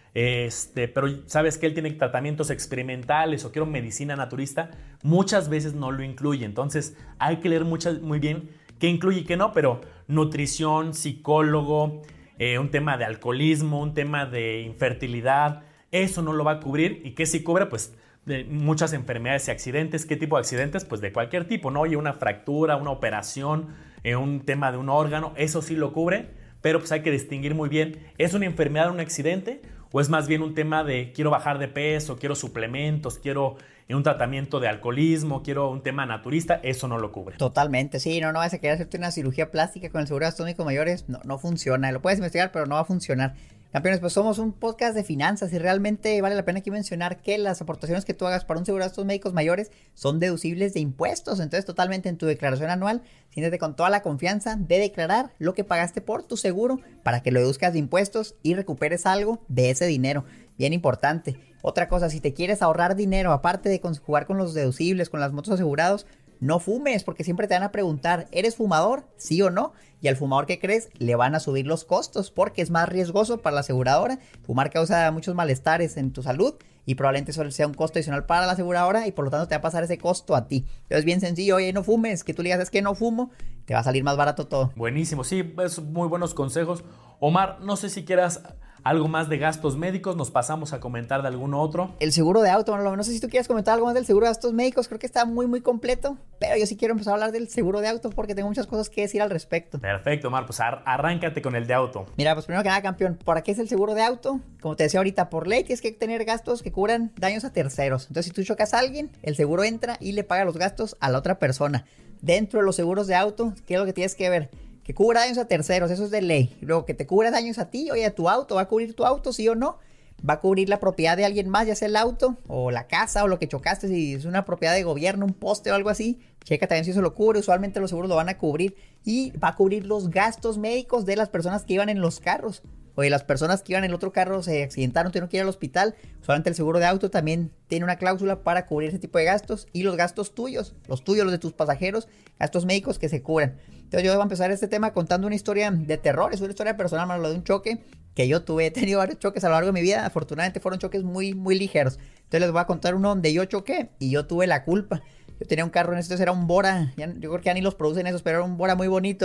pero sabes que él tiene tratamientos experimentales o quiero medicina naturista. Muchas veces no lo incluye. Entonces hay que leer muy bien qué incluye y qué no, pero nutrición, psicólogo, un tema de alcoholismo, un tema de infertilidad, eso no lo va a cubrir. ¿Y qué sí cubre? Pues muchas enfermedades y accidentes. ¿Qué tipo de accidentes? Pues de cualquier tipo, ¿no? Oye, una fractura, una operación, un tema de un órgano, eso sí lo cubre, pero pues hay que distinguir muy bien, ¿es una enfermedad o un accidente? ¿O es más bien un tema de quiero bajar de peso, quiero suplementos, quiero un tratamiento de alcoholismo, quiero un tema naturista? Eso no lo cubre. Totalmente, sí, no vas a querer hacerte una cirugía plástica con el seguro de gastos médicos mayores, no funciona, lo puedes investigar, pero no va a funcionar. Campeones, pues somos un podcast de finanzas y realmente vale la pena aquí mencionar que las aportaciones que tú hagas para un seguro de gastos médicos mayores son deducibles de impuestos. Entonces, totalmente en tu declaración anual, siéntete con toda la confianza de declarar lo que pagaste por tu seguro para que lo deduzcas de impuestos y recuperes algo de ese dinero. Bien importante. Otra cosa, si te quieres ahorrar dinero, aparte de jugar con los deducibles, con las motos asegurados, no fumes, porque siempre te van a preguntar, ¿eres fumador? ¿Sí o no? Y al fumador, ¿qué crees? Le van a subir los costos porque es más riesgoso para la aseguradora. Fumar causa muchos malestares en tu salud y probablemente eso sea un costo adicional para la aseguradora y por lo tanto te va a pasar ese costo a ti. Entonces, bien sencillo, oye, no fumes, que tú le digas, es que no fumo, te va a salir más barato todo. Buenísimo, sí, es muy buenos consejos. Omar, no sé si quieras algo más de gastos médicos, nos pasamos a comentar de algún otro. El seguro de auto, no sé si tú quieres comentar algo más del seguro de gastos médicos, creo que está muy completo, pero yo sí quiero empezar a hablar del seguro de auto porque tengo muchas cosas que decir al respecto. Perfecto, Omar, pues arráncate con el de auto. Mira, pues primero que nada, campeón, ¿para qué es el seguro de auto? Como te decía ahorita, por ley tienes que tener gastos que cubran daños a terceros. Entonces, si tú chocas a alguien, el seguro entra y le paga los gastos a la otra persona. Dentro de los seguros de auto, ¿qué es lo que tienes que ver? Que cubra daños a terceros, eso es de ley. Luego que te cubra daños a ti, oye, a tu auto, ¿va a cubrir tu auto, sí o no? ¿Va a cubrir la propiedad de alguien más, ya sea el auto o la casa o lo que chocaste? Si es una propiedad de gobierno, un poste o algo así, checa también si eso lo cubre. Usualmente los seguros lo van a cubrir y va a cubrir los gastos médicos de las personas que iban en los carros. Oye, las personas que iban en el otro carro se accidentaron, tuvieron que ir al hospital. Usualmente el seguro de auto también tiene una cláusula para cubrir ese tipo de gastos y los gastos tuyos, los de tus pasajeros, gastos médicos que se cubran. Entonces yo voy a empezar este tema contando una historia de terror, es una historia personal, más lo de un choque que yo tuve. He tenido varios choques a lo largo de mi vida, afortunadamente fueron choques muy ligeros. Entonces les voy a contar uno donde yo choqué y yo tuve la culpa. Yo tenía un carro, en este era un Bora, yo creo que ya ni los producen esos, pero era un Bora muy bonito.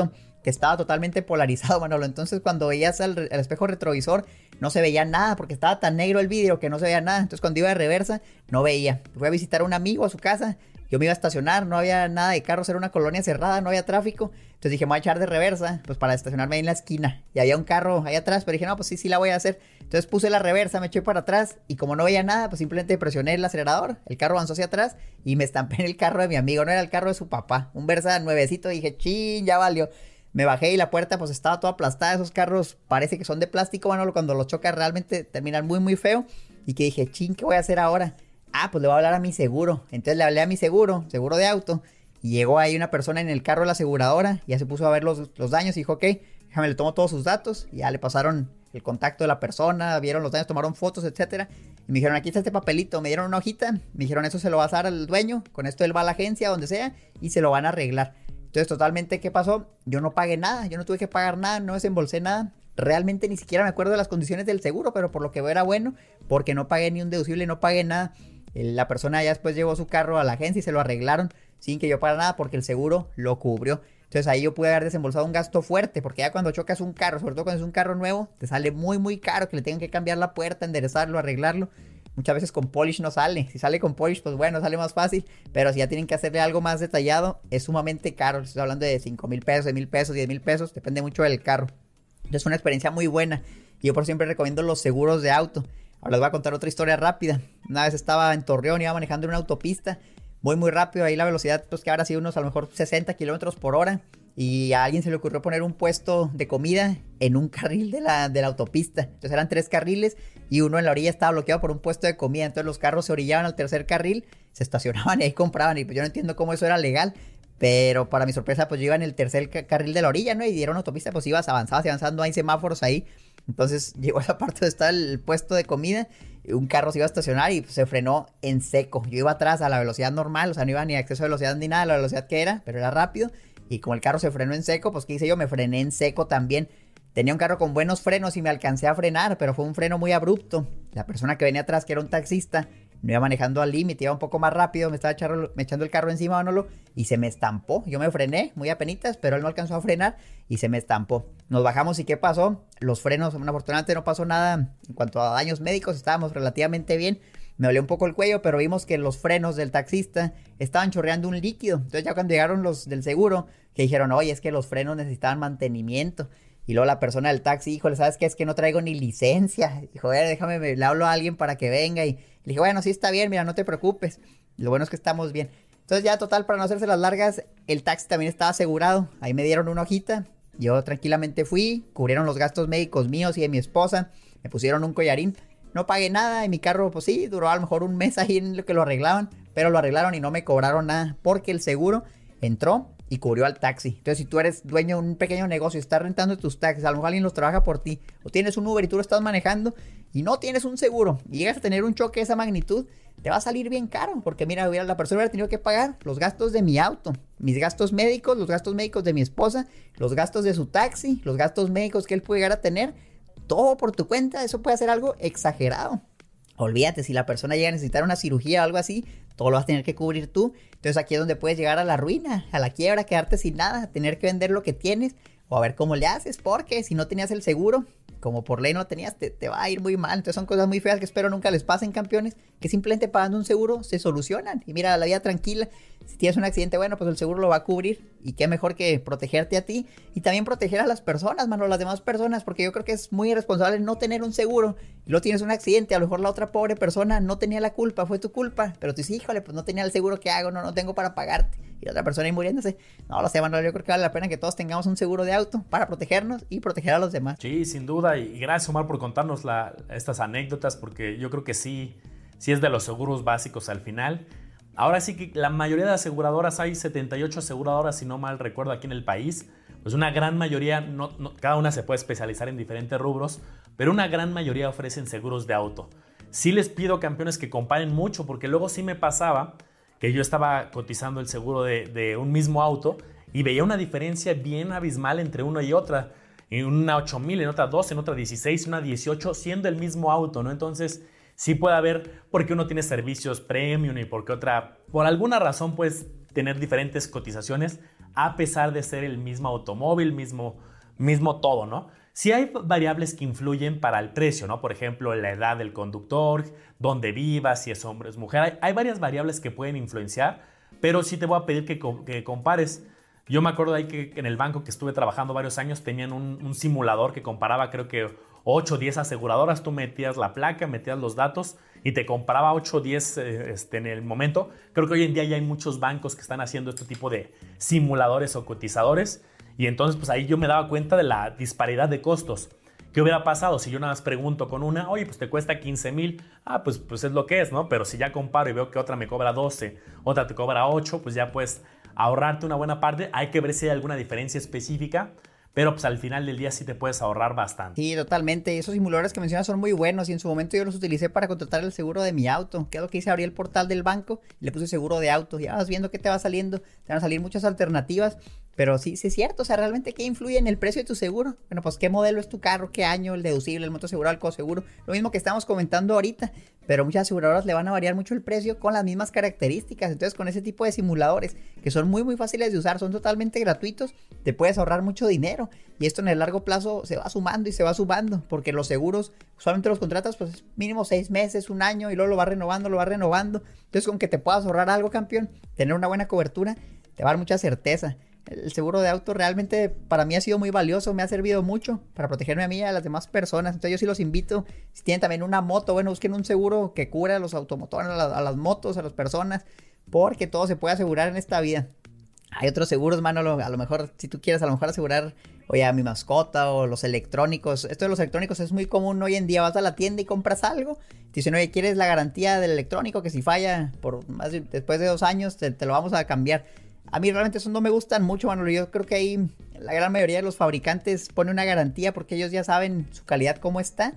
que estaba totalmente polarizado, Manolo. Entonces cuando veías al espejo retrovisor no se veía nada porque estaba tan negro el vidrio que no se veía nada. Entonces cuando iba de reversa no veía. Fui a visitar a un amigo a su casa. Yo me iba a estacionar, no había nada de carros, era una colonia cerrada, no había tráfico. Entonces dije, me voy a echar de reversa, pues para estacionarme ahí en la esquina. Y había un carro ahí atrás, pero dije, no, pues sí la voy a hacer. Entonces puse la reversa, me eché para atrás y como no veía nada, pues simplemente presioné el acelerador, el carro avanzó hacia atrás y me estampé en el carro de mi amigo, no era el carro de su papá. Un Versa nuevecito, dije, chin, ya valió. Me bajé y la puerta pues estaba toda aplastada, esos carros parece que son de plástico, bueno, cuando los chocas realmente terminan muy, muy feo. Y que dije, chin, ¿qué voy a hacer ahora? Pues le voy a hablar a mi seguro. Entonces le hablé a mi seguro de auto. Y llegó ahí una persona en el carro de la aseguradora. Ya se puso a ver los daños y dijo, ok, déjame, le tomo todos sus datos. Y ya le pasaron el contacto de la persona, vieron los daños, tomaron fotos, etcétera. Y me dijeron, aquí está este papelito. Me dieron una hojita. Me dijeron, eso se lo vas a dar al dueño. Con esto él va a la agencia, donde sea, y se lo van a arreglar. Entonces, totalmente, ¿qué pasó? Yo no pagué nada. Yo no tuve que pagar nada, no desembolsé nada. Realmente ni siquiera me acuerdo de las condiciones del seguro, pero por lo que veo era bueno, porque no pagué ni un deducible, no pagué nada. La persona ya después llevó su carro a la agencia y se lo arreglaron sin que yo pagara nada porque el seguro lo cubrió. Entonces ahí yo pude haber desembolsado un gasto fuerte, porque ya cuando chocas un carro, sobre todo cuando es un carro nuevo, te sale muy muy caro que le tengan que cambiar la puerta, enderezarlo, arreglarlo. Muchas veces con polish no sale. Si sale con polish, pues bueno, sale más fácil. Pero si ya tienen que hacerle algo más detallado, es sumamente caro. Estoy hablando de 5,000 pesos, 6,000 pesos, 10,000 pesos. Depende mucho del carro. Es una experiencia muy buena. Y yo por siempre recomiendo los seguros de auto. Ahora les voy a contar otra historia rápida. Una vez estaba en Torreón, iba manejando en una autopista muy muy rápido. Ahí la velocidad pues que habrá sido unos a lo mejor 60 kilómetros por hora. Y a alguien se le ocurrió poner un puesto de comida en un carril de la autopista. Entonces eran 3 carriles y uno en la orilla estaba bloqueado por un puesto de comida. Entonces los carros se orillaban al tercer carril, se estacionaban y ahí compraban. Y pues yo no entiendo cómo eso era legal. Pero para mi sorpresa pues yo iba en el tercer carril de la orilla, ¿no? Y dieron autopista, pues ibas avanzabas y avanzando, hay semáforos ahí. Entonces llegó a esa parte donde está el puesto de comida, un carro se iba a estacionar y se frenó en seco. Yo iba atrás a la velocidad normal, o sea, no iba ni a exceso de velocidad ni nada, la velocidad que era, pero era rápido. Y como el carro se frenó en seco, pues ¿qué hice yo? Me frené en seco también. Tenía un carro con buenos frenos y me alcancé a frenar, pero fue un freno muy abrupto. La persona que venía atrás, que era un taxista, no iba manejando al límite, iba un poco más rápido, me estaba echando el carro encima, Manolo, y se me estampó. Yo me frené muy apenitas, pero él no alcanzó a frenar y se me estampó. Nos bajamos y ¿qué pasó? Los frenos, afortunadamente no pasó nada en cuanto a daños médicos, estábamos relativamente bien. Me dolió un poco el cuello, pero vimos que los frenos del taxista estaban chorreando un líquido. Entonces ya cuando llegaron los del seguro, que dijeron, oye, es que los frenos necesitaban mantenimiento. Y luego la persona del taxi, híjole, ¿sabes qué? Es que no traigo ni licencia. Dijo, déjame, le hablo a alguien para que venga. Y le dije, bueno, sí está bien, mira, no te preocupes. Lo bueno es que estamos bien. Entonces ya total, para no hacerse las largas, el taxi también estaba asegurado. Ahí me dieron una hojita. Yo tranquilamente fui, cubrieron los gastos médicos míos y de mi esposa. Me pusieron un collarín. No pagué nada y mi carro, pues sí, duró a lo mejor un mes ahí en lo que lo arreglaban. Pero lo arreglaron y no me cobraron nada porque el seguro entró y cubrió al taxi. Entonces, si tú eres dueño de un pequeño negocio y estás rentando tus taxis, a lo mejor alguien los trabaja por ti, o tienes un Uber y tú lo estás manejando y no tienes un seguro y llegas a tener un choque de esa magnitud, te va a salir bien caro, porque mira, la persona hubiera tenido que pagar los gastos de mi auto, mis gastos médicos, los gastos médicos de mi esposa, los gastos de su taxi, los gastos médicos que él puede llegar a tener, todo por tu cuenta. Eso puede ser algo exagerado. Olvídate, si la persona llega a necesitar una cirugía o algo así, todo lo vas a tener que cubrir tú. Entonces aquí es donde puedes llegar a la ruina, a la quiebra, quedarte sin nada, tener que vender lo que tienes o a ver cómo le haces, porque si no tenías el seguro, como por ley no tenías, te va a ir muy mal. Entonces son cosas muy feas que espero nunca les pasen, campeones, que simplemente pagando un seguro se solucionan. Y mira, la vida tranquila, si tienes un accidente, bueno, pues el seguro lo va a cubrir. Y qué mejor que protegerte a ti y también proteger a las personas, mano, las demás personas, porque yo creo que es muy irresponsable no tener un seguro. Y luego tienes un accidente, a lo mejor la otra pobre persona no tenía la culpa, fue tu culpa, pero tú dices, híjole, pues no tenía el seguro, ¿qué hago? No tengo para pagarte. Y la otra persona ahí muriéndose. No lo sé, Manuel, yo creo que vale la pena que todos tengamos un seguro de auto para protegernos y proteger a los demás. Sí, sin duda, y gracias, Omar, por contarnos estas anécdotas, porque yo creo que sí es de los seguros básicos al final. Ahora sí que la mayoría de aseguradoras, hay 78 aseguradoras, si no mal recuerdo, aquí en el país. Pues una gran mayoría, cada una se puede especializar en diferentes rubros, pero una gran mayoría ofrecen seguros de auto. Sí les pido, campeones, que comparen mucho, porque luego sí me pasaba que yo estaba cotizando el seguro de un mismo auto y veía una diferencia bien abismal entre una y otra. En una 8,000, en otra 12, en otra 16, una 18, siendo el mismo auto, ¿no? Entonces sí puede haber, porque uno tiene servicios premium y porque otra, por alguna razón, pues tener diferentes cotizaciones a pesar de ser el mismo automóvil, mismo todo, ¿no? Sí hay variables que influyen para el precio, ¿no? Por ejemplo, la edad del conductor, dónde viva, si es hombre o es mujer. Hay varias variables que pueden influenciar, pero sí te voy a pedir que compares. Yo me acuerdo de ahí que en el banco que estuve trabajando varios años tenían un simulador que comparaba, creo que 8 o 10 aseguradoras. Tú metías la placa, metías los datos y te comparaba 8 o 10 en el momento. Creo que hoy en día ya hay muchos bancos que están haciendo este tipo de simuladores o cotizadores. Y entonces pues ahí yo me daba cuenta de la disparidad de costos. ¿Qué hubiera pasado si yo nada más pregunto con una? Oye, pues te cuesta 15,000. Pues es lo que es, ¿no? Pero si ya comparo y veo que otra me cobra 12, otra te cobra 8, pues ya puedes ahorrarte una buena parte. Hay que ver si hay alguna diferencia específica, pero pues al final del día sí te puedes ahorrar bastante. Sí, totalmente. Esos simuladores que mencionas son muy buenos y en su momento yo los utilicé para contratar el seguro de mi auto. ¿Qué es lo que hice? Abrí el portal del banco y le puse seguro de auto. Ya vas viendo qué te va saliendo. Te van a salir muchas alternativas. Pero sí es cierto, o sea, realmente ¿qué influye en el precio de tu seguro? Bueno, pues qué modelo es tu carro, qué año, el deducible, el motoseguro, el coseguro, lo mismo que estamos comentando ahorita, pero muchas aseguradoras le van a variar mucho el precio con las mismas características. Entonces con ese tipo de simuladores que son muy fáciles de usar, son totalmente gratuitos, te puedes ahorrar mucho dinero y esto en el largo plazo se va sumando y se va sumando, porque los seguros usualmente los contratas pues mínimo 6 meses, un año y luego lo vas renovando. Entonces con que te puedas ahorrar algo, campeón, tener una buena cobertura, te va a dar mucha certeza. El seguro de auto realmente para mí ha sido muy valioso, me ha servido mucho para protegerme a mí y a las demás personas. Entonces yo sí los invito, si tienen también una moto, bueno, busquen un seguro que cubra a los automotores, a las motos, a las personas, porque todo se puede asegurar en esta vida. Hay otros seguros, mano, a lo mejor, si tú quieres, a lo mejor asegurar, oye, a mi mascota o los electrónicos. Esto de los electrónicos es muy común hoy en día. Vas a la tienda y compras algo, te dicen, oye, ¿quieres la garantía del electrónico? Que si falla después de 2 años, te lo vamos a cambiar. A mí realmente esos no me gustan mucho, Manolo. Yo creo que ahí la gran mayoría de los fabricantes pone una garantía porque ellos ya saben su calidad cómo está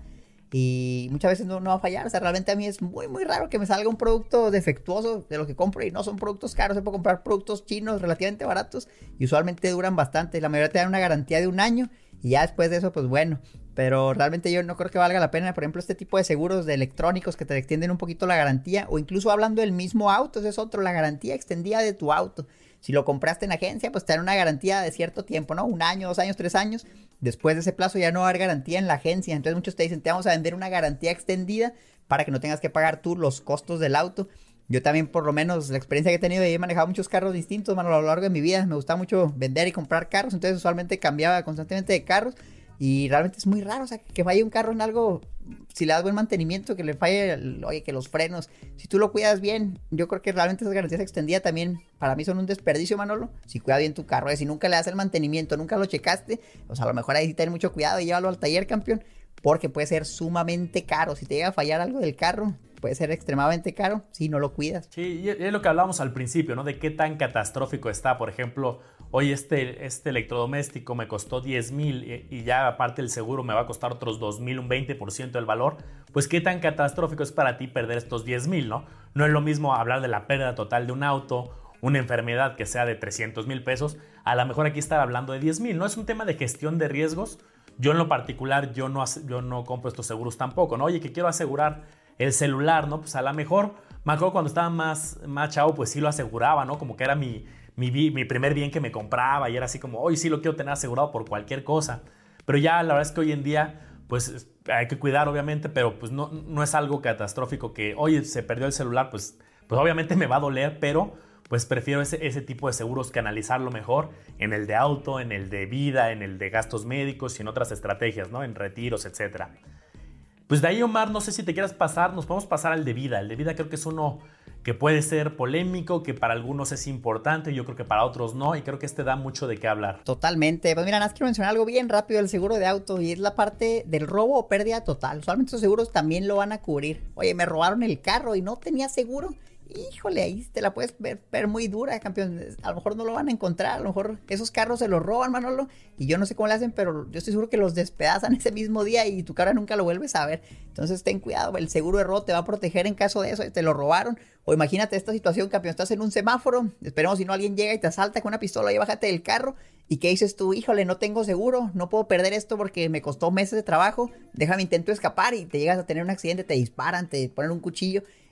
y muchas veces no va a fallar. O sea, realmente a mí es muy raro que me salga un producto defectuoso de lo que compro y no son productos caros. Se puede comprar productos chinos relativamente baratos y usualmente duran bastante. La mayoría te dan una garantía de 1 año y ya después de eso, pues bueno. Pero realmente yo no creo que valga la pena, por ejemplo, este tipo de seguros de electrónicos que te extienden un poquito la garantía o incluso hablando del mismo auto, ese es otro, la garantía extendida de tu auto. Si lo compraste en agencia, pues te dan una garantía de cierto tiempo, ¿no? 1 año, 2 años, 3 años. Después de ese plazo ya no va a haber garantía en la agencia. Entonces muchos te dicen, te vamos a vender una garantía extendida para que no tengas que pagar tú los costos del auto. Yo también, por lo menos, la experiencia que he tenido, he manejado muchos carros distintos, mano, a lo largo de mi vida. Me gusta mucho vender y comprar carros. Entonces usualmente cambiaba constantemente de carros. Y realmente es muy raro, o sea, que falle un carro en algo, si le das buen mantenimiento, que le falle, oye, que los frenos, si tú lo cuidas bien, yo creo que realmente esas garantías extendidas también, para mí son un desperdicio, Manolo, si cuidas bien tu carro, si nunca le das el mantenimiento, nunca lo checaste, pues a lo mejor ahí sí ten mucho cuidado y llévalo al taller, campeón, porque puede ser sumamente caro, si te llega a fallar algo del carro, puede ser extremadamente caro si no lo cuidas. Sí, y es lo que hablábamos al principio, ¿no? De qué tan catastrófico está. Por ejemplo, hoy este electrodoméstico me costó 10,000 y ya aparte el seguro me va a costar otros 2,000, un 20% del valor. Pues qué tan catastrófico es para ti perder estos 10,000, ¿no? No es lo mismo hablar de la pérdida total de un auto, una enfermedad que sea de 300,000 pesos, a lo mejor aquí estar hablando de 10,000, ¿no? Es un tema de gestión de riesgos. Yo en lo particular, yo no compro estos seguros tampoco, ¿no? Oye, que quiero asegurar el celular, ¿no? Pues a lo mejor, me acuerdo cuando estaba más chavo, pues sí lo aseguraba, ¿no? Como que era mi primer bien que me compraba y era así como, oye, sí lo quiero tener asegurado por cualquier cosa. Pero ya la verdad es que hoy en día, pues hay que cuidar obviamente, pero pues no es algo catastrófico que, oye, se perdió el celular, pues obviamente me va a doler, pero pues prefiero ese tipo de seguros que analizarlo mejor en el de auto, en el de vida, en el de gastos médicos y en otras estrategias, ¿no? En retiros, etcétera. Pues de ahí, Omar, no sé si te quieras pasar, nos podemos pasar al de vida. El de vida creo que es uno que puede ser polémico, que para algunos es importante, yo creo que para otros no, y creo que da mucho de qué hablar. Totalmente. Pues mira, nada más quiero mencionar algo bien rápido del seguro de auto, y es la parte del robo o pérdida total. Usualmente esos seguros también lo van a cubrir. Oye, me robaron el carro y no tenía seguro. Híjole, ahí te la puedes ver muy dura, campeón. A lo mejor no lo van a encontrar, a lo mejor esos carros se los roban, Manolo, y yo no sé cómo le hacen, pero yo estoy seguro que los despedazan ese mismo día y tu carro nunca lo vuelves a ver. Entonces ten cuidado, el seguro de robo te va a proteger en caso de eso, te lo robaron. O imagínate esta situación, campeón, estás en un semáforo, esperemos si no alguien llega y te asalta con una pistola y bájate del carro. ¿Y qué dices tú? Híjole, no tengo seguro, no puedo perder esto porque me costó meses de trabajo, déjame intento escapar y te llegas a tener un accidente, te disparan, te ponen un cuchillo.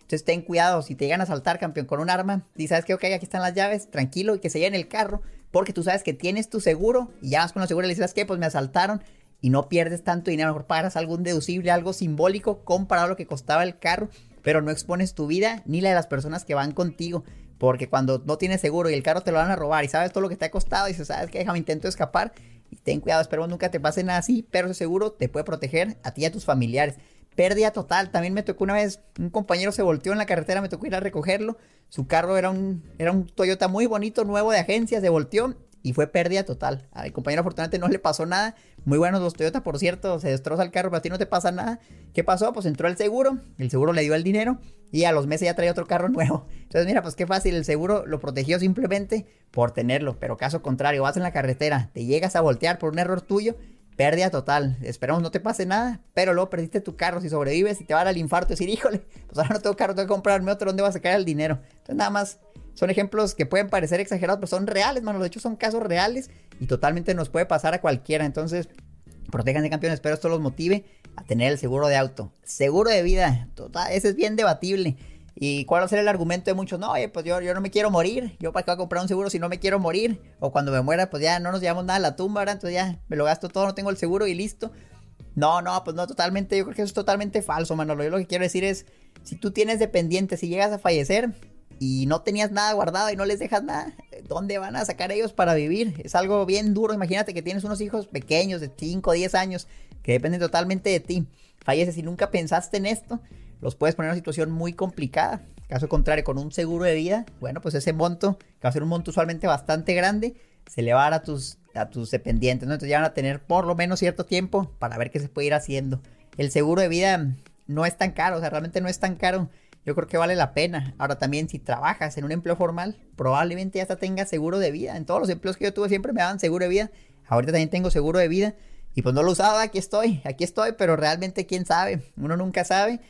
Entonces ten cuidado, si te llegan a asaltar, campeón, con un arma, y sabes que, ok, aquí están las llaves, tranquilo, y que se lleven el carro, porque tú sabes que tienes tu seguro, y ya vas con la seguro y le dices, ¿sabes qué? Pues me asaltaron, y no pierdes tanto dinero, a lo mejor pagas algún deducible, algo simbólico, comparado a lo que costaba el carro, pero no expones tu vida, ni la de las personas que van contigo, porque cuando no tienes seguro y el carro te lo van a robar, y sabes todo lo que te ha costado, y dices, ¿sabes qué? Déjame, intento escapar, y ten cuidado, esperemos nunca te pase nada así, pero ese seguro te puede proteger a ti y a tus familiares. Pérdida total, también me tocó una vez, un compañero se volteó en la carretera, me tocó ir a recogerlo, su carro era un Toyota muy bonito, nuevo de agencia, se volteó y fue pérdida total. A mi compañero afortunadamente no le pasó nada, muy buenos los Toyota por cierto, se destroza el carro, pero a ti no te pasa nada. ¿Qué pasó? Pues entró el seguro le dio el dinero y a los meses ya traía otro carro nuevo. Entonces mira, pues qué fácil, el seguro lo protegió simplemente por tenerlo, pero caso contrario, vas en la carretera, te llegas a voltear por un error tuyo, pérdida total, esperamos no te pase nada, pero luego perdiste tu carro, si sobrevives y te va a dar el infarto, decir, híjole, pues ahora no tengo carro, tengo que comprarme otro, ¿dónde vas a sacar el dinero? Entonces nada más, son ejemplos que pueden parecer exagerados, pero son reales, mano, de hecho son casos reales y totalmente nos puede pasar a cualquiera, entonces, protéjanse campeones, espero esto los motive a tener el seguro de auto. Seguro de vida, total, ese es bien debatible. ¿Y cuál va a ser el argumento de muchos? No, oye, pues yo no me quiero morir. ¿Yo para qué voy a comprar un seguro si no me quiero morir? O cuando me muera, pues ya no nos llevamos nada a la tumba, ¿verdad? Entonces ya me lo gasto todo, no tengo el seguro y listo. No, pues no, totalmente, yo creo que eso es totalmente falso, Manolo. Yo lo que quiero decir es, si tú tienes dependientes, si llegas a fallecer y no tenías nada guardado y no les dejas nada, ¿dónde van a sacar ellos para vivir? Es algo bien duro. Imagínate que tienes unos hijos pequeños de 5 o 10 años que dependen totalmente de ti. Falleces y nunca pensaste en esto, los puedes poner en una situación muy complicada. Caso contrario, con un seguro de vida, bueno, pues ese monto, que va a ser un monto usualmente bastante grande, se le va a dar a tus dependientes, ¿no? Entonces ya van a tener por lo menos cierto tiempo para ver qué se puede ir haciendo. El seguro de vida no es tan caro, o sea, realmente no es tan caro. Yo creo que vale la pena. Ahora también, si trabajas en un empleo formal, probablemente ya hasta tengas seguro de vida. En todos los empleos que yo tuve siempre me daban seguro de vida. Ahorita también tengo seguro de vida. Y pues no lo usaba, aquí estoy, pero realmente quién sabe, uno nunca sabe.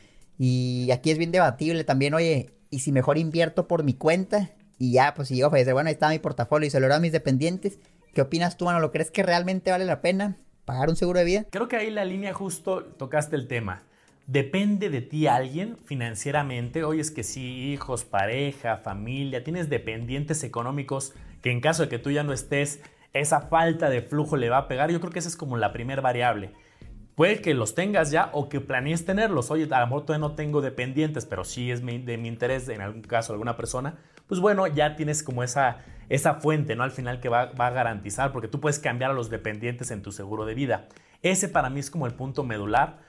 Y aquí es bien debatible también, oye, y si mejor invierto por mi cuenta y ya, pues si llego a fallecer, bueno, ahí está mi portafolio y se lo doy a mis dependientes. ¿Qué opinas tú, Manolo? ¿Crees que realmente vale la pena pagar un seguro de vida? Creo que ahí la línea justo tocaste el tema. ¿Depende de ti alguien financieramente? Oye, es que sí, hijos, pareja, familia, tienes dependientes económicos que en caso de que tú ya no estés, esa falta de flujo le va a pegar. Yo creo que esa es como la primera variable. Puede que los tengas ya o que planees tenerlos. Oye, a lo mejor todavía no tengo dependientes, pero sí es de mi interés en algún caso alguna persona. Pues bueno, ya tienes como esa fuente, ¿no? Al final que va a garantizar, porque tú puedes cambiar a los dependientes en tu seguro de vida. Ese para mí es como el punto medular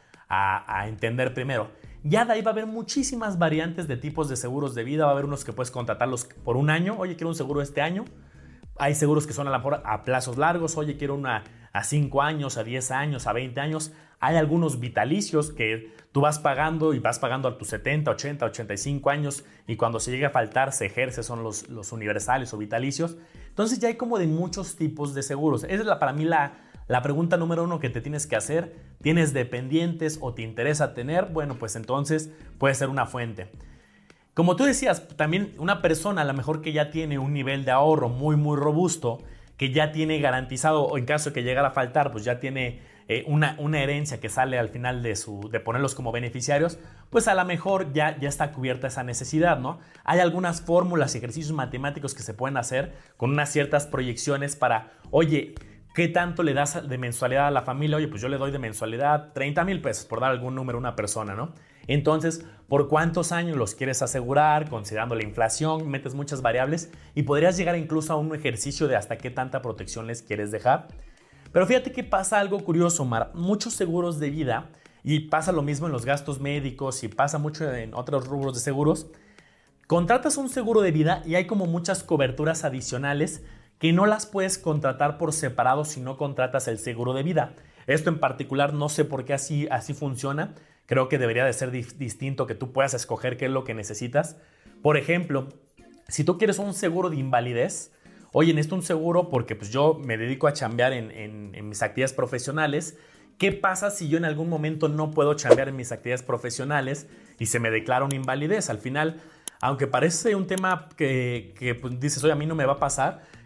a entender primero. Ya de ahí va a haber muchísimas variantes de tipos de seguros de vida. Va a haber unos que puedes contratarlos por un año. Oye, quiero un seguro este año. Hay seguros que son a lo mejor a plazos largos. Oye, quiero una a 5 años, a 10 años, a 20 años. Hay algunos vitalicios que tú vas pagando y vas pagando a tus 70, 80, 85 años y cuando se llega a faltar se ejerce, son los universales o vitalicios. Entonces ya hay como de muchos tipos de seguros. Esa es para mí la pregunta número 1 que te tienes que hacer. ¿Tienes dependientes o te interesa tener? Bueno, pues entonces puede ser una fuente. Como tú decías, también una persona a lo mejor que ya tiene un nivel de ahorro muy robusto, que ya tiene garantizado, o en caso de que llegara a faltar, pues ya tiene una herencia que sale al final de ponerlos como beneficiarios, pues a lo mejor ya está cubierta esa necesidad, ¿no? Hay algunas fórmulas y ejercicios matemáticos que se pueden hacer con unas ciertas proyecciones para, oye, ¿qué tanto le das de mensualidad a la familia? Oye, pues yo le doy de mensualidad 30,000 pesos, por dar algún número a una persona, ¿no? Entonces, ¿por cuántos años los quieres asegurar? Considerando la inflación, metes muchas variables y podrías llegar incluso a un ejercicio de hasta qué tanta protección les quieres dejar. Pero fíjate que pasa algo curioso, Mar. Muchos seguros de vida, y pasa lo mismo en los gastos médicos y pasa mucho en otros rubros de seguros, contratas un seguro de vida y hay como muchas coberturas adicionales que no las puedes contratar por separado si no contratas el seguro de vida. Esto en particular no sé por qué así funciona. Creo que debería de ser distinto, que tú puedas escoger qué es lo que necesitas. Por ejemplo, si tú quieres un seguro de invalidez, oye, necesito un seguro porque pues yo me dedico a chambear en mis actividades profesionales. ¿Qué pasa si yo en algún momento no puedo chambear en mis actividades profesionales y se me declara una invalidez? Al final, aunque parece un tema que pues, dices, oye, a mí no me va a pasar,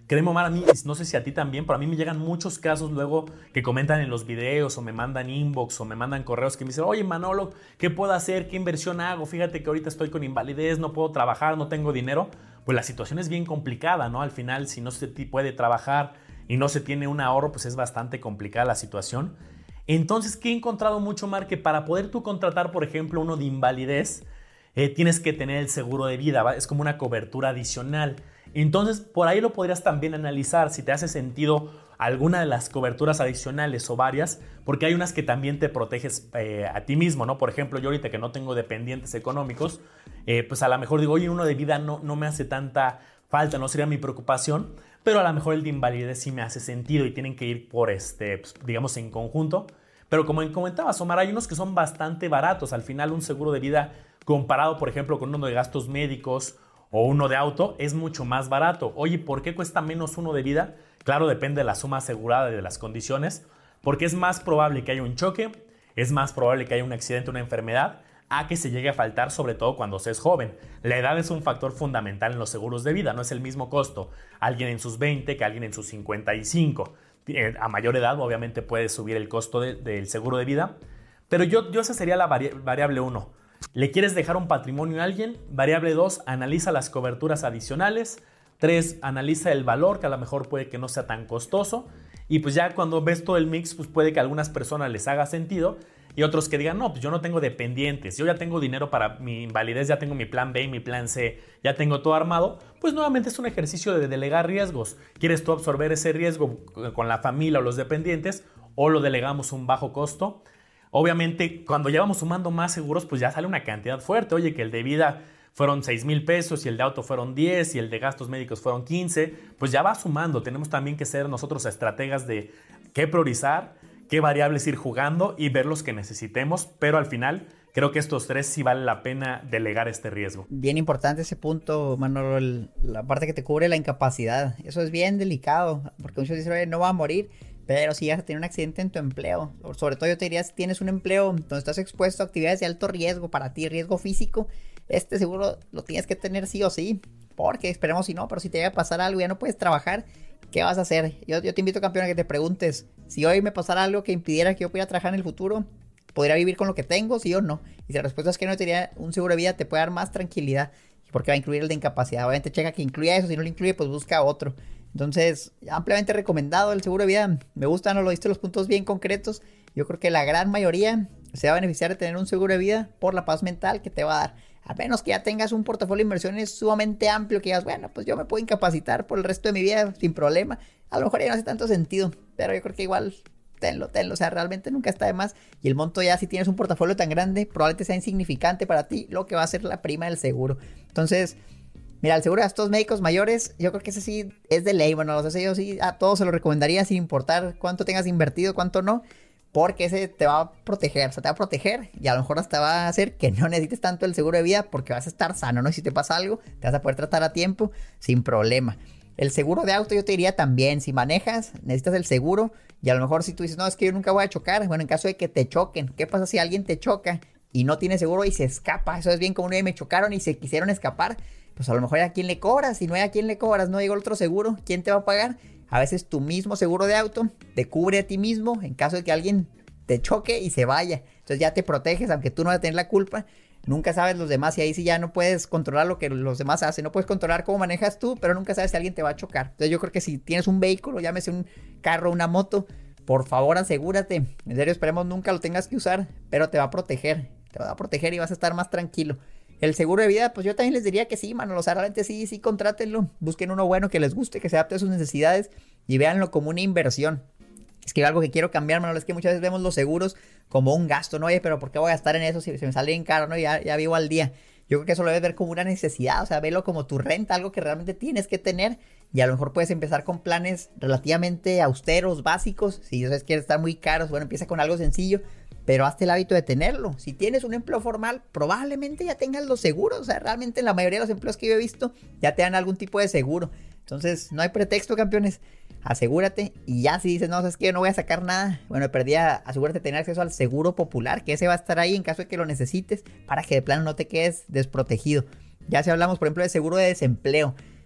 Créeme, Omar, a mí, no sé si a ti también, pero a mí me llegan muchos casos luego que comentan en los videos o me mandan inbox o me mandan correos que me dicen, oye, Manolo, ¿qué puedo hacer? ¿Qué inversión hago? Fíjate que ahorita estoy con invalidez, no puedo trabajar, no tengo dinero. Pues la situación es bien complicada, ¿no? Al final, si no se puede trabajar y no se tiene un ahorro, pues es bastante complicada la situación. Entonces, ¿qué he encontrado mucho, Omar? Que para poder tú contratar, por ejemplo, uno de invalidez, tienes que tener el seguro de vida, ¿va? Es como una cobertura adicional. Entonces, por ahí lo podrías también analizar si te hace sentido alguna de las coberturas adicionales o varias, porque hay unas que también te proteges a ti mismo, ¿no? Por ejemplo, yo ahorita que no tengo dependientes económicos, pues a lo mejor digo, oye, uno de vida no me hace tanta falta, no sería mi preocupación, pero a lo mejor el de invalidez sí me hace sentido y tienen que ir por pues, digamos, en conjunto. Pero como comentabas, Omar, hay unos que son bastante baratos. Al final, un seguro de vida comparado, por ejemplo, con uno de gastos médicos o uno de auto, es mucho más barato. Oye, ¿por qué cuesta menos uno de vida? Claro, depende de la suma asegurada y de las condiciones, porque es más probable que haya un choque, es más probable que haya un accidente o una enfermedad, a que se llegue a faltar, sobre todo cuando se es joven. La edad es un factor fundamental en los seguros de vida, no es el mismo costo alguien en sus 20 que alguien en sus 55. A mayor edad, obviamente, puede subir el costo del seguro de vida, pero yo esa sería la variable 1. ¿Le quieres dejar un patrimonio a alguien? Variable 2, analiza las coberturas adicionales. 3, analiza el valor, que a lo mejor puede que no sea tan costoso. Y pues ya cuando ves todo el mix, pues puede que a algunas personas les haga sentido y otros que digan, no, pues yo no tengo dependientes, yo ya tengo dinero para mi invalidez, ya tengo mi plan B y mi plan C, ya tengo todo armado. Pues nuevamente es un ejercicio de delegar riesgos. ¿Quieres tú absorber ese riesgo con la familia o los dependientes o lo delegamos a un bajo costo? Obviamente, cuando ya vamos sumando más seguros, pues ya sale una cantidad fuerte. Oye, que el de vida fueron 6,000 pesos y el de auto fueron 10 y el de gastos médicos fueron 15, pues ya va sumando. Tenemos también que ser nosotros estrategas de qué priorizar, qué variables ir jugando y ver los que necesitemos, pero al final creo que estos 3 sí vale la pena delegar este riesgo. Bien importante ese punto, Manolo, la parte que te cubre la incapacidad. Eso es bien delicado, porque muchos dicen, oye, no va a morir. Pero si vas a tener un accidente en tu empleo, sobre todo yo te diría si tienes un empleo donde estás expuesto a actividades de alto riesgo para ti, riesgo físico, este seguro lo tienes que tener sí o sí, porque esperemos si no, pero si te llega a pasar algo y ya no puedes trabajar, ¿qué vas a hacer? Yo te invito, campeón, a que te preguntes, si hoy me pasara algo que impidiera que yo pudiera trabajar en el futuro, ¿podría vivir con lo que tengo, sí o no? Y si la respuesta es que no, te diría, un seguro de vida te puede dar más tranquilidad, porque va a incluir el de incapacidad. Obviamente checa que incluya eso, si no lo incluye, pues busca otro. Entonces, ampliamente recomendado el seguro de vida. Me gusta, no lo diste los puntos bien concretos. Yo creo que la gran mayoría se va a beneficiar de tener un seguro de vida por la paz mental que te va a dar. A menos que ya tengas un portafolio de inversiones sumamente amplio, que digas, bueno, pues yo me puedo incapacitar por el resto de mi vida sin problema. A lo mejor ya no hace tanto sentido, pero yo creo que igual tenlo. O sea, realmente nunca está de más. Y el monto ya, si tienes un portafolio tan grande, probablemente sea insignificante para ti lo que va a ser la prima del seguro. Entonces, mira, el seguro de gastos médicos mayores, yo creo que ese sí es de ley. Bueno, o sea, yo sí a todos se lo recomendaría sin importar cuánto tengas invertido, cuánto no. Porque ese te va a proteger, o sea, te va a proteger y a lo mejor hasta va a hacer que no necesites tanto el seguro de vida porque vas a estar sano, ¿no? Y si te pasa algo, te vas a poder tratar a tiempo sin problema. El seguro de auto yo te diría también, si manejas, necesitas el seguro y a lo mejor si tú dices, no, es que yo nunca voy a chocar, bueno, en caso de que te choquen, ¿qué pasa si alguien te choca y no tiene seguro y se escapa? Eso es bien común, me chocaron y se quisieron escapar, pues a lo mejor a quién le cobras, si no hay a quién le cobras, no llegó el otro seguro, ¿quién te va a pagar? A veces tu mismo seguro de auto te cubre a ti mismo en caso de que alguien te choque y se vaya. Entonces ya te proteges, aunque tú no vas a tener la culpa. Nunca sabes los demás y ahí sí ya no puedes controlar lo que los demás hacen. No puedes controlar cómo manejas tú, pero nunca sabes si alguien te va a chocar. Entonces yo creo que si tienes un vehículo, llámese un carro, una moto, por favor asegúrate. En serio, esperemos nunca lo tengas que usar, pero te va a proteger. Te va a proteger y vas a estar más tranquilo. El seguro de vida, pues yo también les diría que sí, mano. O sea, realmente sí, contrátenlo. Busquen uno bueno que les guste, que se adapte a sus necesidades y véanlo como una inversión. Es que algo que quiero cambiar, mano, es que muchas veces vemos los seguros como un gasto, ¿no? Oye, pero ¿por qué voy a gastar en eso si se me sale bien caro, ¿no? Ya vivo al día. Yo creo que eso lo debes ver como una necesidad, o sea, velo como tu renta, algo que realmente tienes que tener. Y a lo mejor puedes empezar con planes relativamente austeros, básicos. Si ya sabes que quieres estar muy caros, bueno, empieza con algo sencillo, pero hazte el hábito de tenerlo. Si tienes un empleo formal, probablemente ya tengas los seguros. O sea, realmente en la mayoría de los empleos que yo he visto ya te dan algún tipo de seguro. Entonces, no hay pretexto, campeones. Asegúrate. Y ya si dices, no, sabes que no voy a sacar nada, bueno, asegúrate de tener acceso al seguro popular, que ese va a estar ahí en caso de que lo necesites, para que de plano no te quedes desprotegido. Ya si hablamos, por ejemplo, de seguro de desempleo,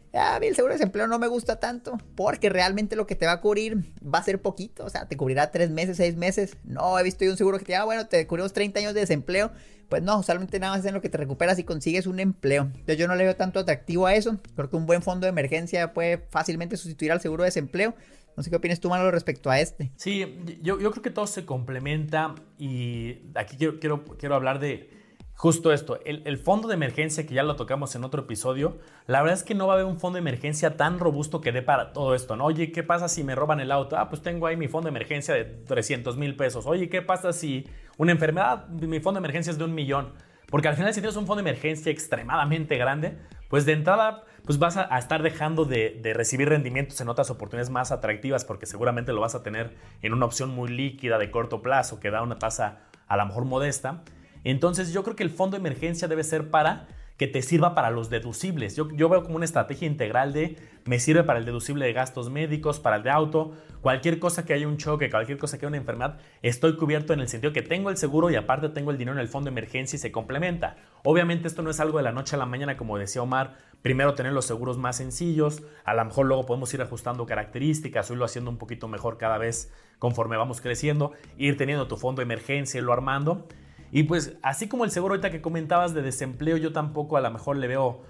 A mí el seguro de desempleo no me gusta tanto porque realmente lo que te va a cubrir va a ser poquito. O sea, te cubrirá 3 meses, 6 meses. No, he visto yo un seguro que te diga, bueno, te cubrimos 30 años de desempleo. Pues no, solamente nada más es en lo que te recuperas y consigues un empleo. Entonces yo no le veo tanto atractivo a eso. Creo que un buen fondo de emergencia puede fácilmente sustituir al seguro de desempleo. No sé qué opinas tú, Manolo, respecto a este. Sí, yo creo que todo se complementa y aquí quiero hablar de justo esto. El fondo de emergencia, que ya lo tocamos en otro episodio, la verdad es que no va a haber un fondo de emergencia tan robusto que dé para todo esto, ¿no? Oye, ¿qué pasa si me roban el auto? Pues tengo ahí mi fondo de emergencia de 300,000 pesos. Oye, ¿qué pasa si una enfermedad? Mi fondo de emergencia es de 1,000,000. Porque al final, si tienes un fondo de emergencia extremadamente grande, pues de entrada pues vas a estar dejando de recibir rendimientos en otras oportunidades más atractivas, porque seguramente lo vas a tener en una opción muy líquida de corto plazo que da una tasa a lo mejor modesta. Entonces yo creo que el fondo de emergencia debe ser para que te sirva para los deducibles. Yo veo como una estrategia integral de me sirve para el deducible de gastos médicos, para el de auto, cualquier cosa que haya un choque, cualquier cosa que haya una enfermedad, estoy cubierto en el sentido que tengo el seguro y aparte tengo el dinero en el fondo de emergencia y se complementa. Obviamente esto no es algo de la noche a la mañana, como decía Omar, primero tener los seguros más sencillos, a lo mejor luego podemos ir ajustando características o irlo haciendo un poquito mejor cada vez conforme vamos creciendo, ir teniendo tu fondo de emergencia, irlo armando. Y pues así como el seguro ahorita que comentabas de desempleo, yo tampoco a lo mejor le veo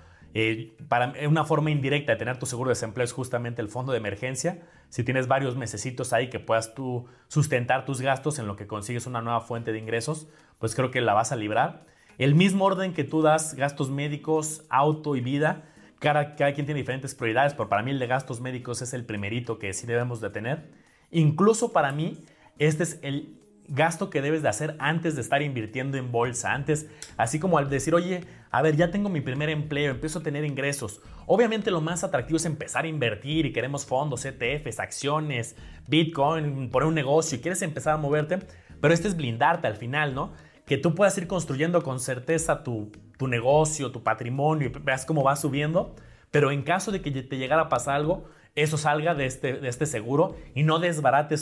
para una forma indirecta de tener tu seguro de desempleo es justamente el fondo de emergencia. Si tienes varios mesecitos ahí que puedas tú sustentar tus gastos en lo que consigues una nueva fuente de ingresos, pues creo que la vas a librar. El mismo orden que tú das gastos médicos, auto y vida, cada quien tiene diferentes prioridades, pero para mí el de gastos médicos es el primerito que sí debemos de tener. Incluso para mí este es el gasto que debes de hacer antes de estar invirtiendo en bolsa, antes, así como al decir, oye, a ver, ya tengo mi primer empleo, empiezo a tener ingresos. Obviamente lo más atractivo es empezar a invertir y queremos fondos, ETFs, acciones, Bitcoin, poner un negocio y quieres empezar a moverte, pero este es blindarte al final, ¿no? Que tú puedas ir construyendo con certeza tu negocio, tu patrimonio y veas cómo va subiendo, pero en caso de que te llegara a pasar algo, eso salga de este seguro y no desbarates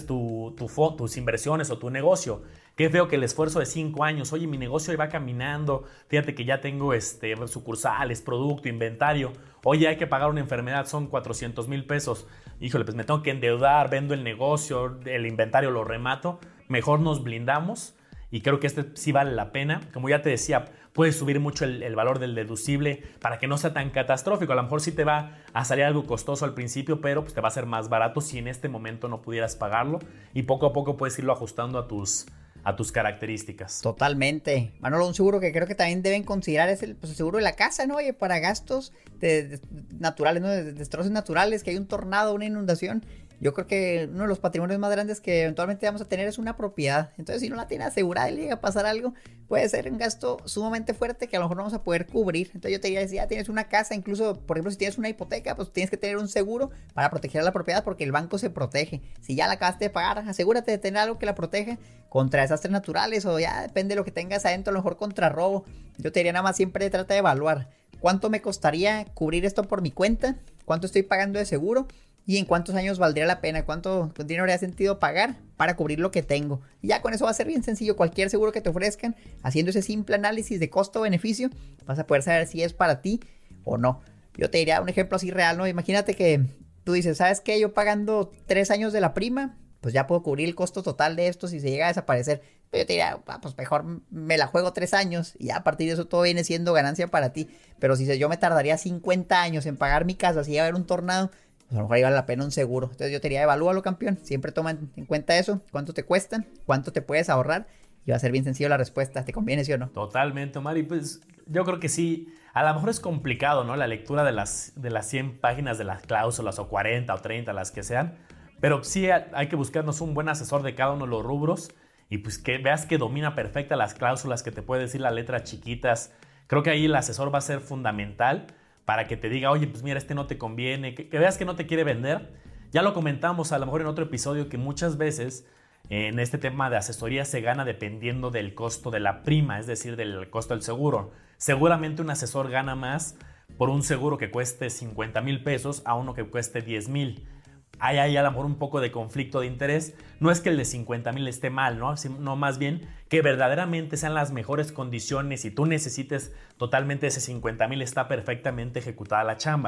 tus inversiones o tu negocio. Qué feo que el esfuerzo de 5 años, oye, mi negocio va caminando, fíjate que ya tengo sucursales, producto, inventario, oye, hay que pagar una enfermedad, son 400,000 pesos. Híjole, pues me tengo que endeudar, vendo el negocio, el inventario lo remato, mejor nos blindamos. Y creo que este sí vale la pena. Como ya te decía, puedes subir mucho el valor del deducible para que no sea tan catastrófico. A lo mejor sí te va a salir algo costoso al principio, pero pues te va a ser más barato si en este momento no pudieras pagarlo. Y poco a poco puedes irlo ajustando a tus características. Totalmente. Manolo, un seguro que creo que también deben considerar es el seguro de la casa, ¿no? Oye, para gastos naturales, ¿no? De destrozos naturales, que hay un tornado, una inundación. Yo creo que uno de los patrimonios más grandes que eventualmente vamos a tener es una propiedad. Entonces, si no la tiene asegurada y le llega a pasar algo, puede ser un gasto sumamente fuerte que a lo mejor no vamos a poder cubrir. Entonces, yo te diría, si ya tienes una casa, incluso, por ejemplo, si tienes una hipoteca, pues tienes que tener un seguro para proteger a la propiedad porque el banco se protege. Si ya la acabaste de pagar, asegúrate de tener algo que la protege contra desastres naturales o ya depende de lo que tengas adentro, a lo mejor contra robo. Yo te diría nada más, siempre trata de evaluar cuánto me costaría cubrir esto por mi cuenta, cuánto estoy pagando de seguro y en cuántos años valdría la pena, cuánto dinero haría sentido pagar para cubrir lo que tengo. Y ya con eso va a ser bien sencillo. Cualquier seguro que te ofrezcan, haciendo ese simple análisis de costo-beneficio, vas a poder saber si es para ti o no. Yo te diría un ejemplo así real, ¿no? Imagínate que tú dices, ¿sabes qué? Yo pagando 3 años de la prima, pues ya puedo cubrir el costo total de esto si se llega a desaparecer. Pero yo te diría, pues mejor me la juego 3 años y ya a partir de eso todo viene siendo ganancia para ti. Pero si yo me tardaría 50 años en pagar mi casa si llega a haber un tornado, pues a lo mejor ahí vale la pena un seguro. Entonces yo te diría, evalúalo, campeón. Siempre toma en cuenta eso, cuánto te cuestan, cuánto te puedes ahorrar. Y va a ser bien sencillo la respuesta. ¿Te conviene, sí o no? Totalmente, Omar. Y pues yo creo que sí. A lo mejor es complicado, ¿no? La lectura de las 100 páginas de las cláusulas o 40 o 30, las que sean. Pero sí hay que buscarnos un buen asesor de cada uno de los rubros y pues que veas que domina perfecta las cláusulas, que te puede decir las letras chiquitas. Creo que ahí el asesor va a ser fundamental para que te diga, oye, pues mira, este no te conviene, que veas que no te quiere vender. Ya lo comentamos a lo mejor en otro episodio que muchas veces en este tema de asesoría se gana dependiendo del costo de la prima, es decir, del costo del seguro. Seguramente un asesor gana más por un seguro que cueste 50,000 pesos a uno que cueste 10,000. Hay a lo mejor un poco de conflicto de interés. No es que el de 50,000 esté mal, ¿no? Sino más bien que verdaderamente sean las mejores condiciones y tú necesites totalmente ese 50,000, está perfectamente ejecutada la chamba.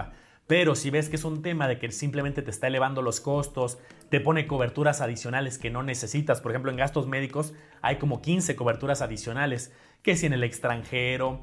Pero si ves que es un tema de que simplemente te está elevando los costos, te pone coberturas adicionales que no necesitas. Por ejemplo, en gastos médicos hay como 15 coberturas adicionales, que si en el extranjero,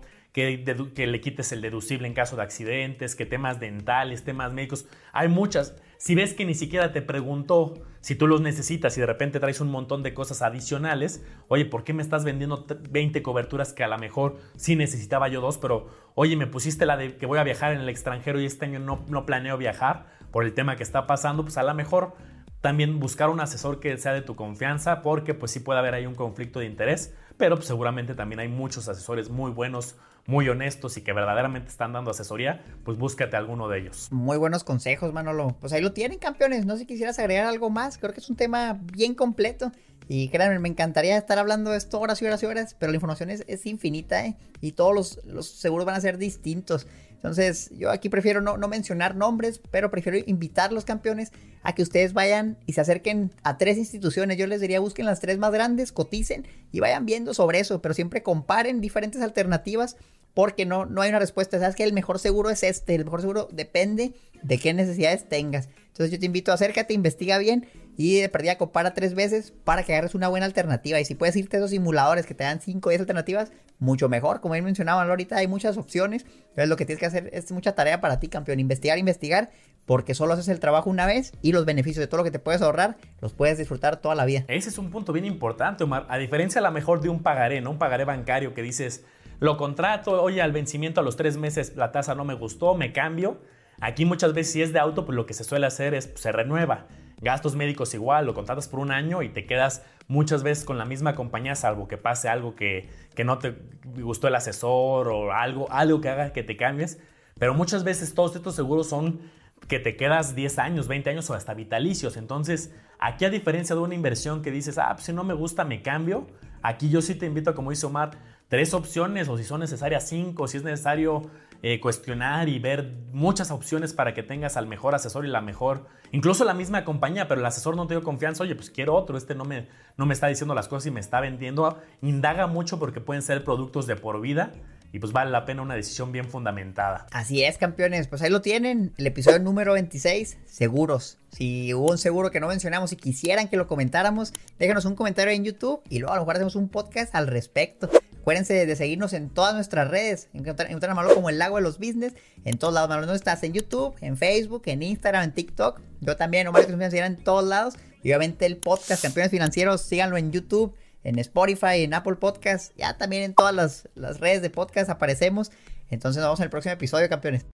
que le quites el deducible en caso de accidentes, que temas dentales, temas médicos. Hay muchas. Si ves que ni siquiera te preguntó si tú los necesitas y de repente traes un montón de cosas adicionales, oye, ¿por qué me estás vendiendo 20 coberturas que a lo mejor sí necesitaba yo 2, pero oye, me pusiste la de que voy a viajar en el extranjero y este año no planeo viajar por el tema que está pasando? Pues a lo mejor también buscar un asesor que sea de tu confianza, porque pues sí puede haber ahí un conflicto de interés, pero pues seguramente también hay muchos asesores muy buenos, muy honestos y que verdaderamente están dando asesoría. Pues búscate alguno de ellos. Muy buenos consejos, Manolo. Pues ahí lo tienen, campeones. No sé si quisieras agregar algo más. Creo que es un tema bien completo. Y créanme, me encantaría estar hablando de esto horas y horas y horas, pero la información es infinita, ¿eh? Y todos los seguros van a ser distintos. Entonces, yo aquí prefiero no mencionar nombres, pero prefiero invitar a los campeones a que ustedes vayan y se acerquen a 3 instituciones. Yo les diría, busquen las 3 más grandes, coticen y vayan viendo sobre eso, pero siempre comparen diferentes alternativas, porque no hay una respuesta. Sabes que el mejor seguro es este, el mejor seguro depende de qué necesidades tengas. Entonces yo te invito, acércate, investiga bien y de perdida compara 3 veces para que agarres una buena alternativa. Y si puedes irte a esos simuladores que te dan 5 o 10 alternativas, mucho mejor. Como bien mencionaba ahorita, hay muchas opciones. Entonces lo que tienes que hacer es mucha tarea para ti, campeón. Investigar, porque solo haces el trabajo una vez y los beneficios de todo lo que te puedes ahorrar los puedes disfrutar toda la vida. Ese es un punto bien importante, Omar. A diferencia a lo mejor de un pagaré, ¿no? Un pagaré bancario que dices, lo contrato, oye, al vencimiento a los 3 meses la tasa no me gustó, me cambio. Aquí muchas veces si es de auto, pues lo que se suele hacer es, pues, se renueva. Gastos médicos igual, lo contratas por un año y te quedas muchas veces con la misma compañía, salvo que pase algo que no te gustó el asesor o algo que haga que te cambies. Pero muchas veces todos estos seguros son que te quedas 10 años, 20 años o hasta vitalicios. Entonces, aquí a diferencia de una inversión que dices, pues si no me gusta me cambio, aquí yo sí te invito a, como dice Omar, 3 opciones, o si son necesarias 5, si es necesario cuestionar y ver muchas opciones para que tengas al mejor asesor y la mejor, incluso la misma compañía, pero el asesor no te dio confianza. Oye, pues quiero otro, no me está diciendo las cosas y me está vendiendo. Indaga mucho porque pueden ser productos de por vida y pues vale la pena una decisión bien fundamentada. Así es, campeones, pues ahí lo tienen, el episodio número 26, seguros. Si hubo un seguro que no mencionamos y quisieran que lo comentáramos, déjanos un comentario en YouTube y luego a lo mejor hacemos un podcast al respecto. Acuérdense de seguirnos en todas nuestras redes. Encuentran a Manolo como el Lago de los Business. En todos lados, Manolo, no estás en YouTube, en Facebook, en Instagram, en TikTok. Yo también, Omar Financiera, en todos lados. Y obviamente el podcast Campeones Financieros, síganlo en YouTube, en Spotify, en Apple Podcast. Ya también en todas las redes de podcast aparecemos. Entonces nos vemos en el próximo episodio, campeones.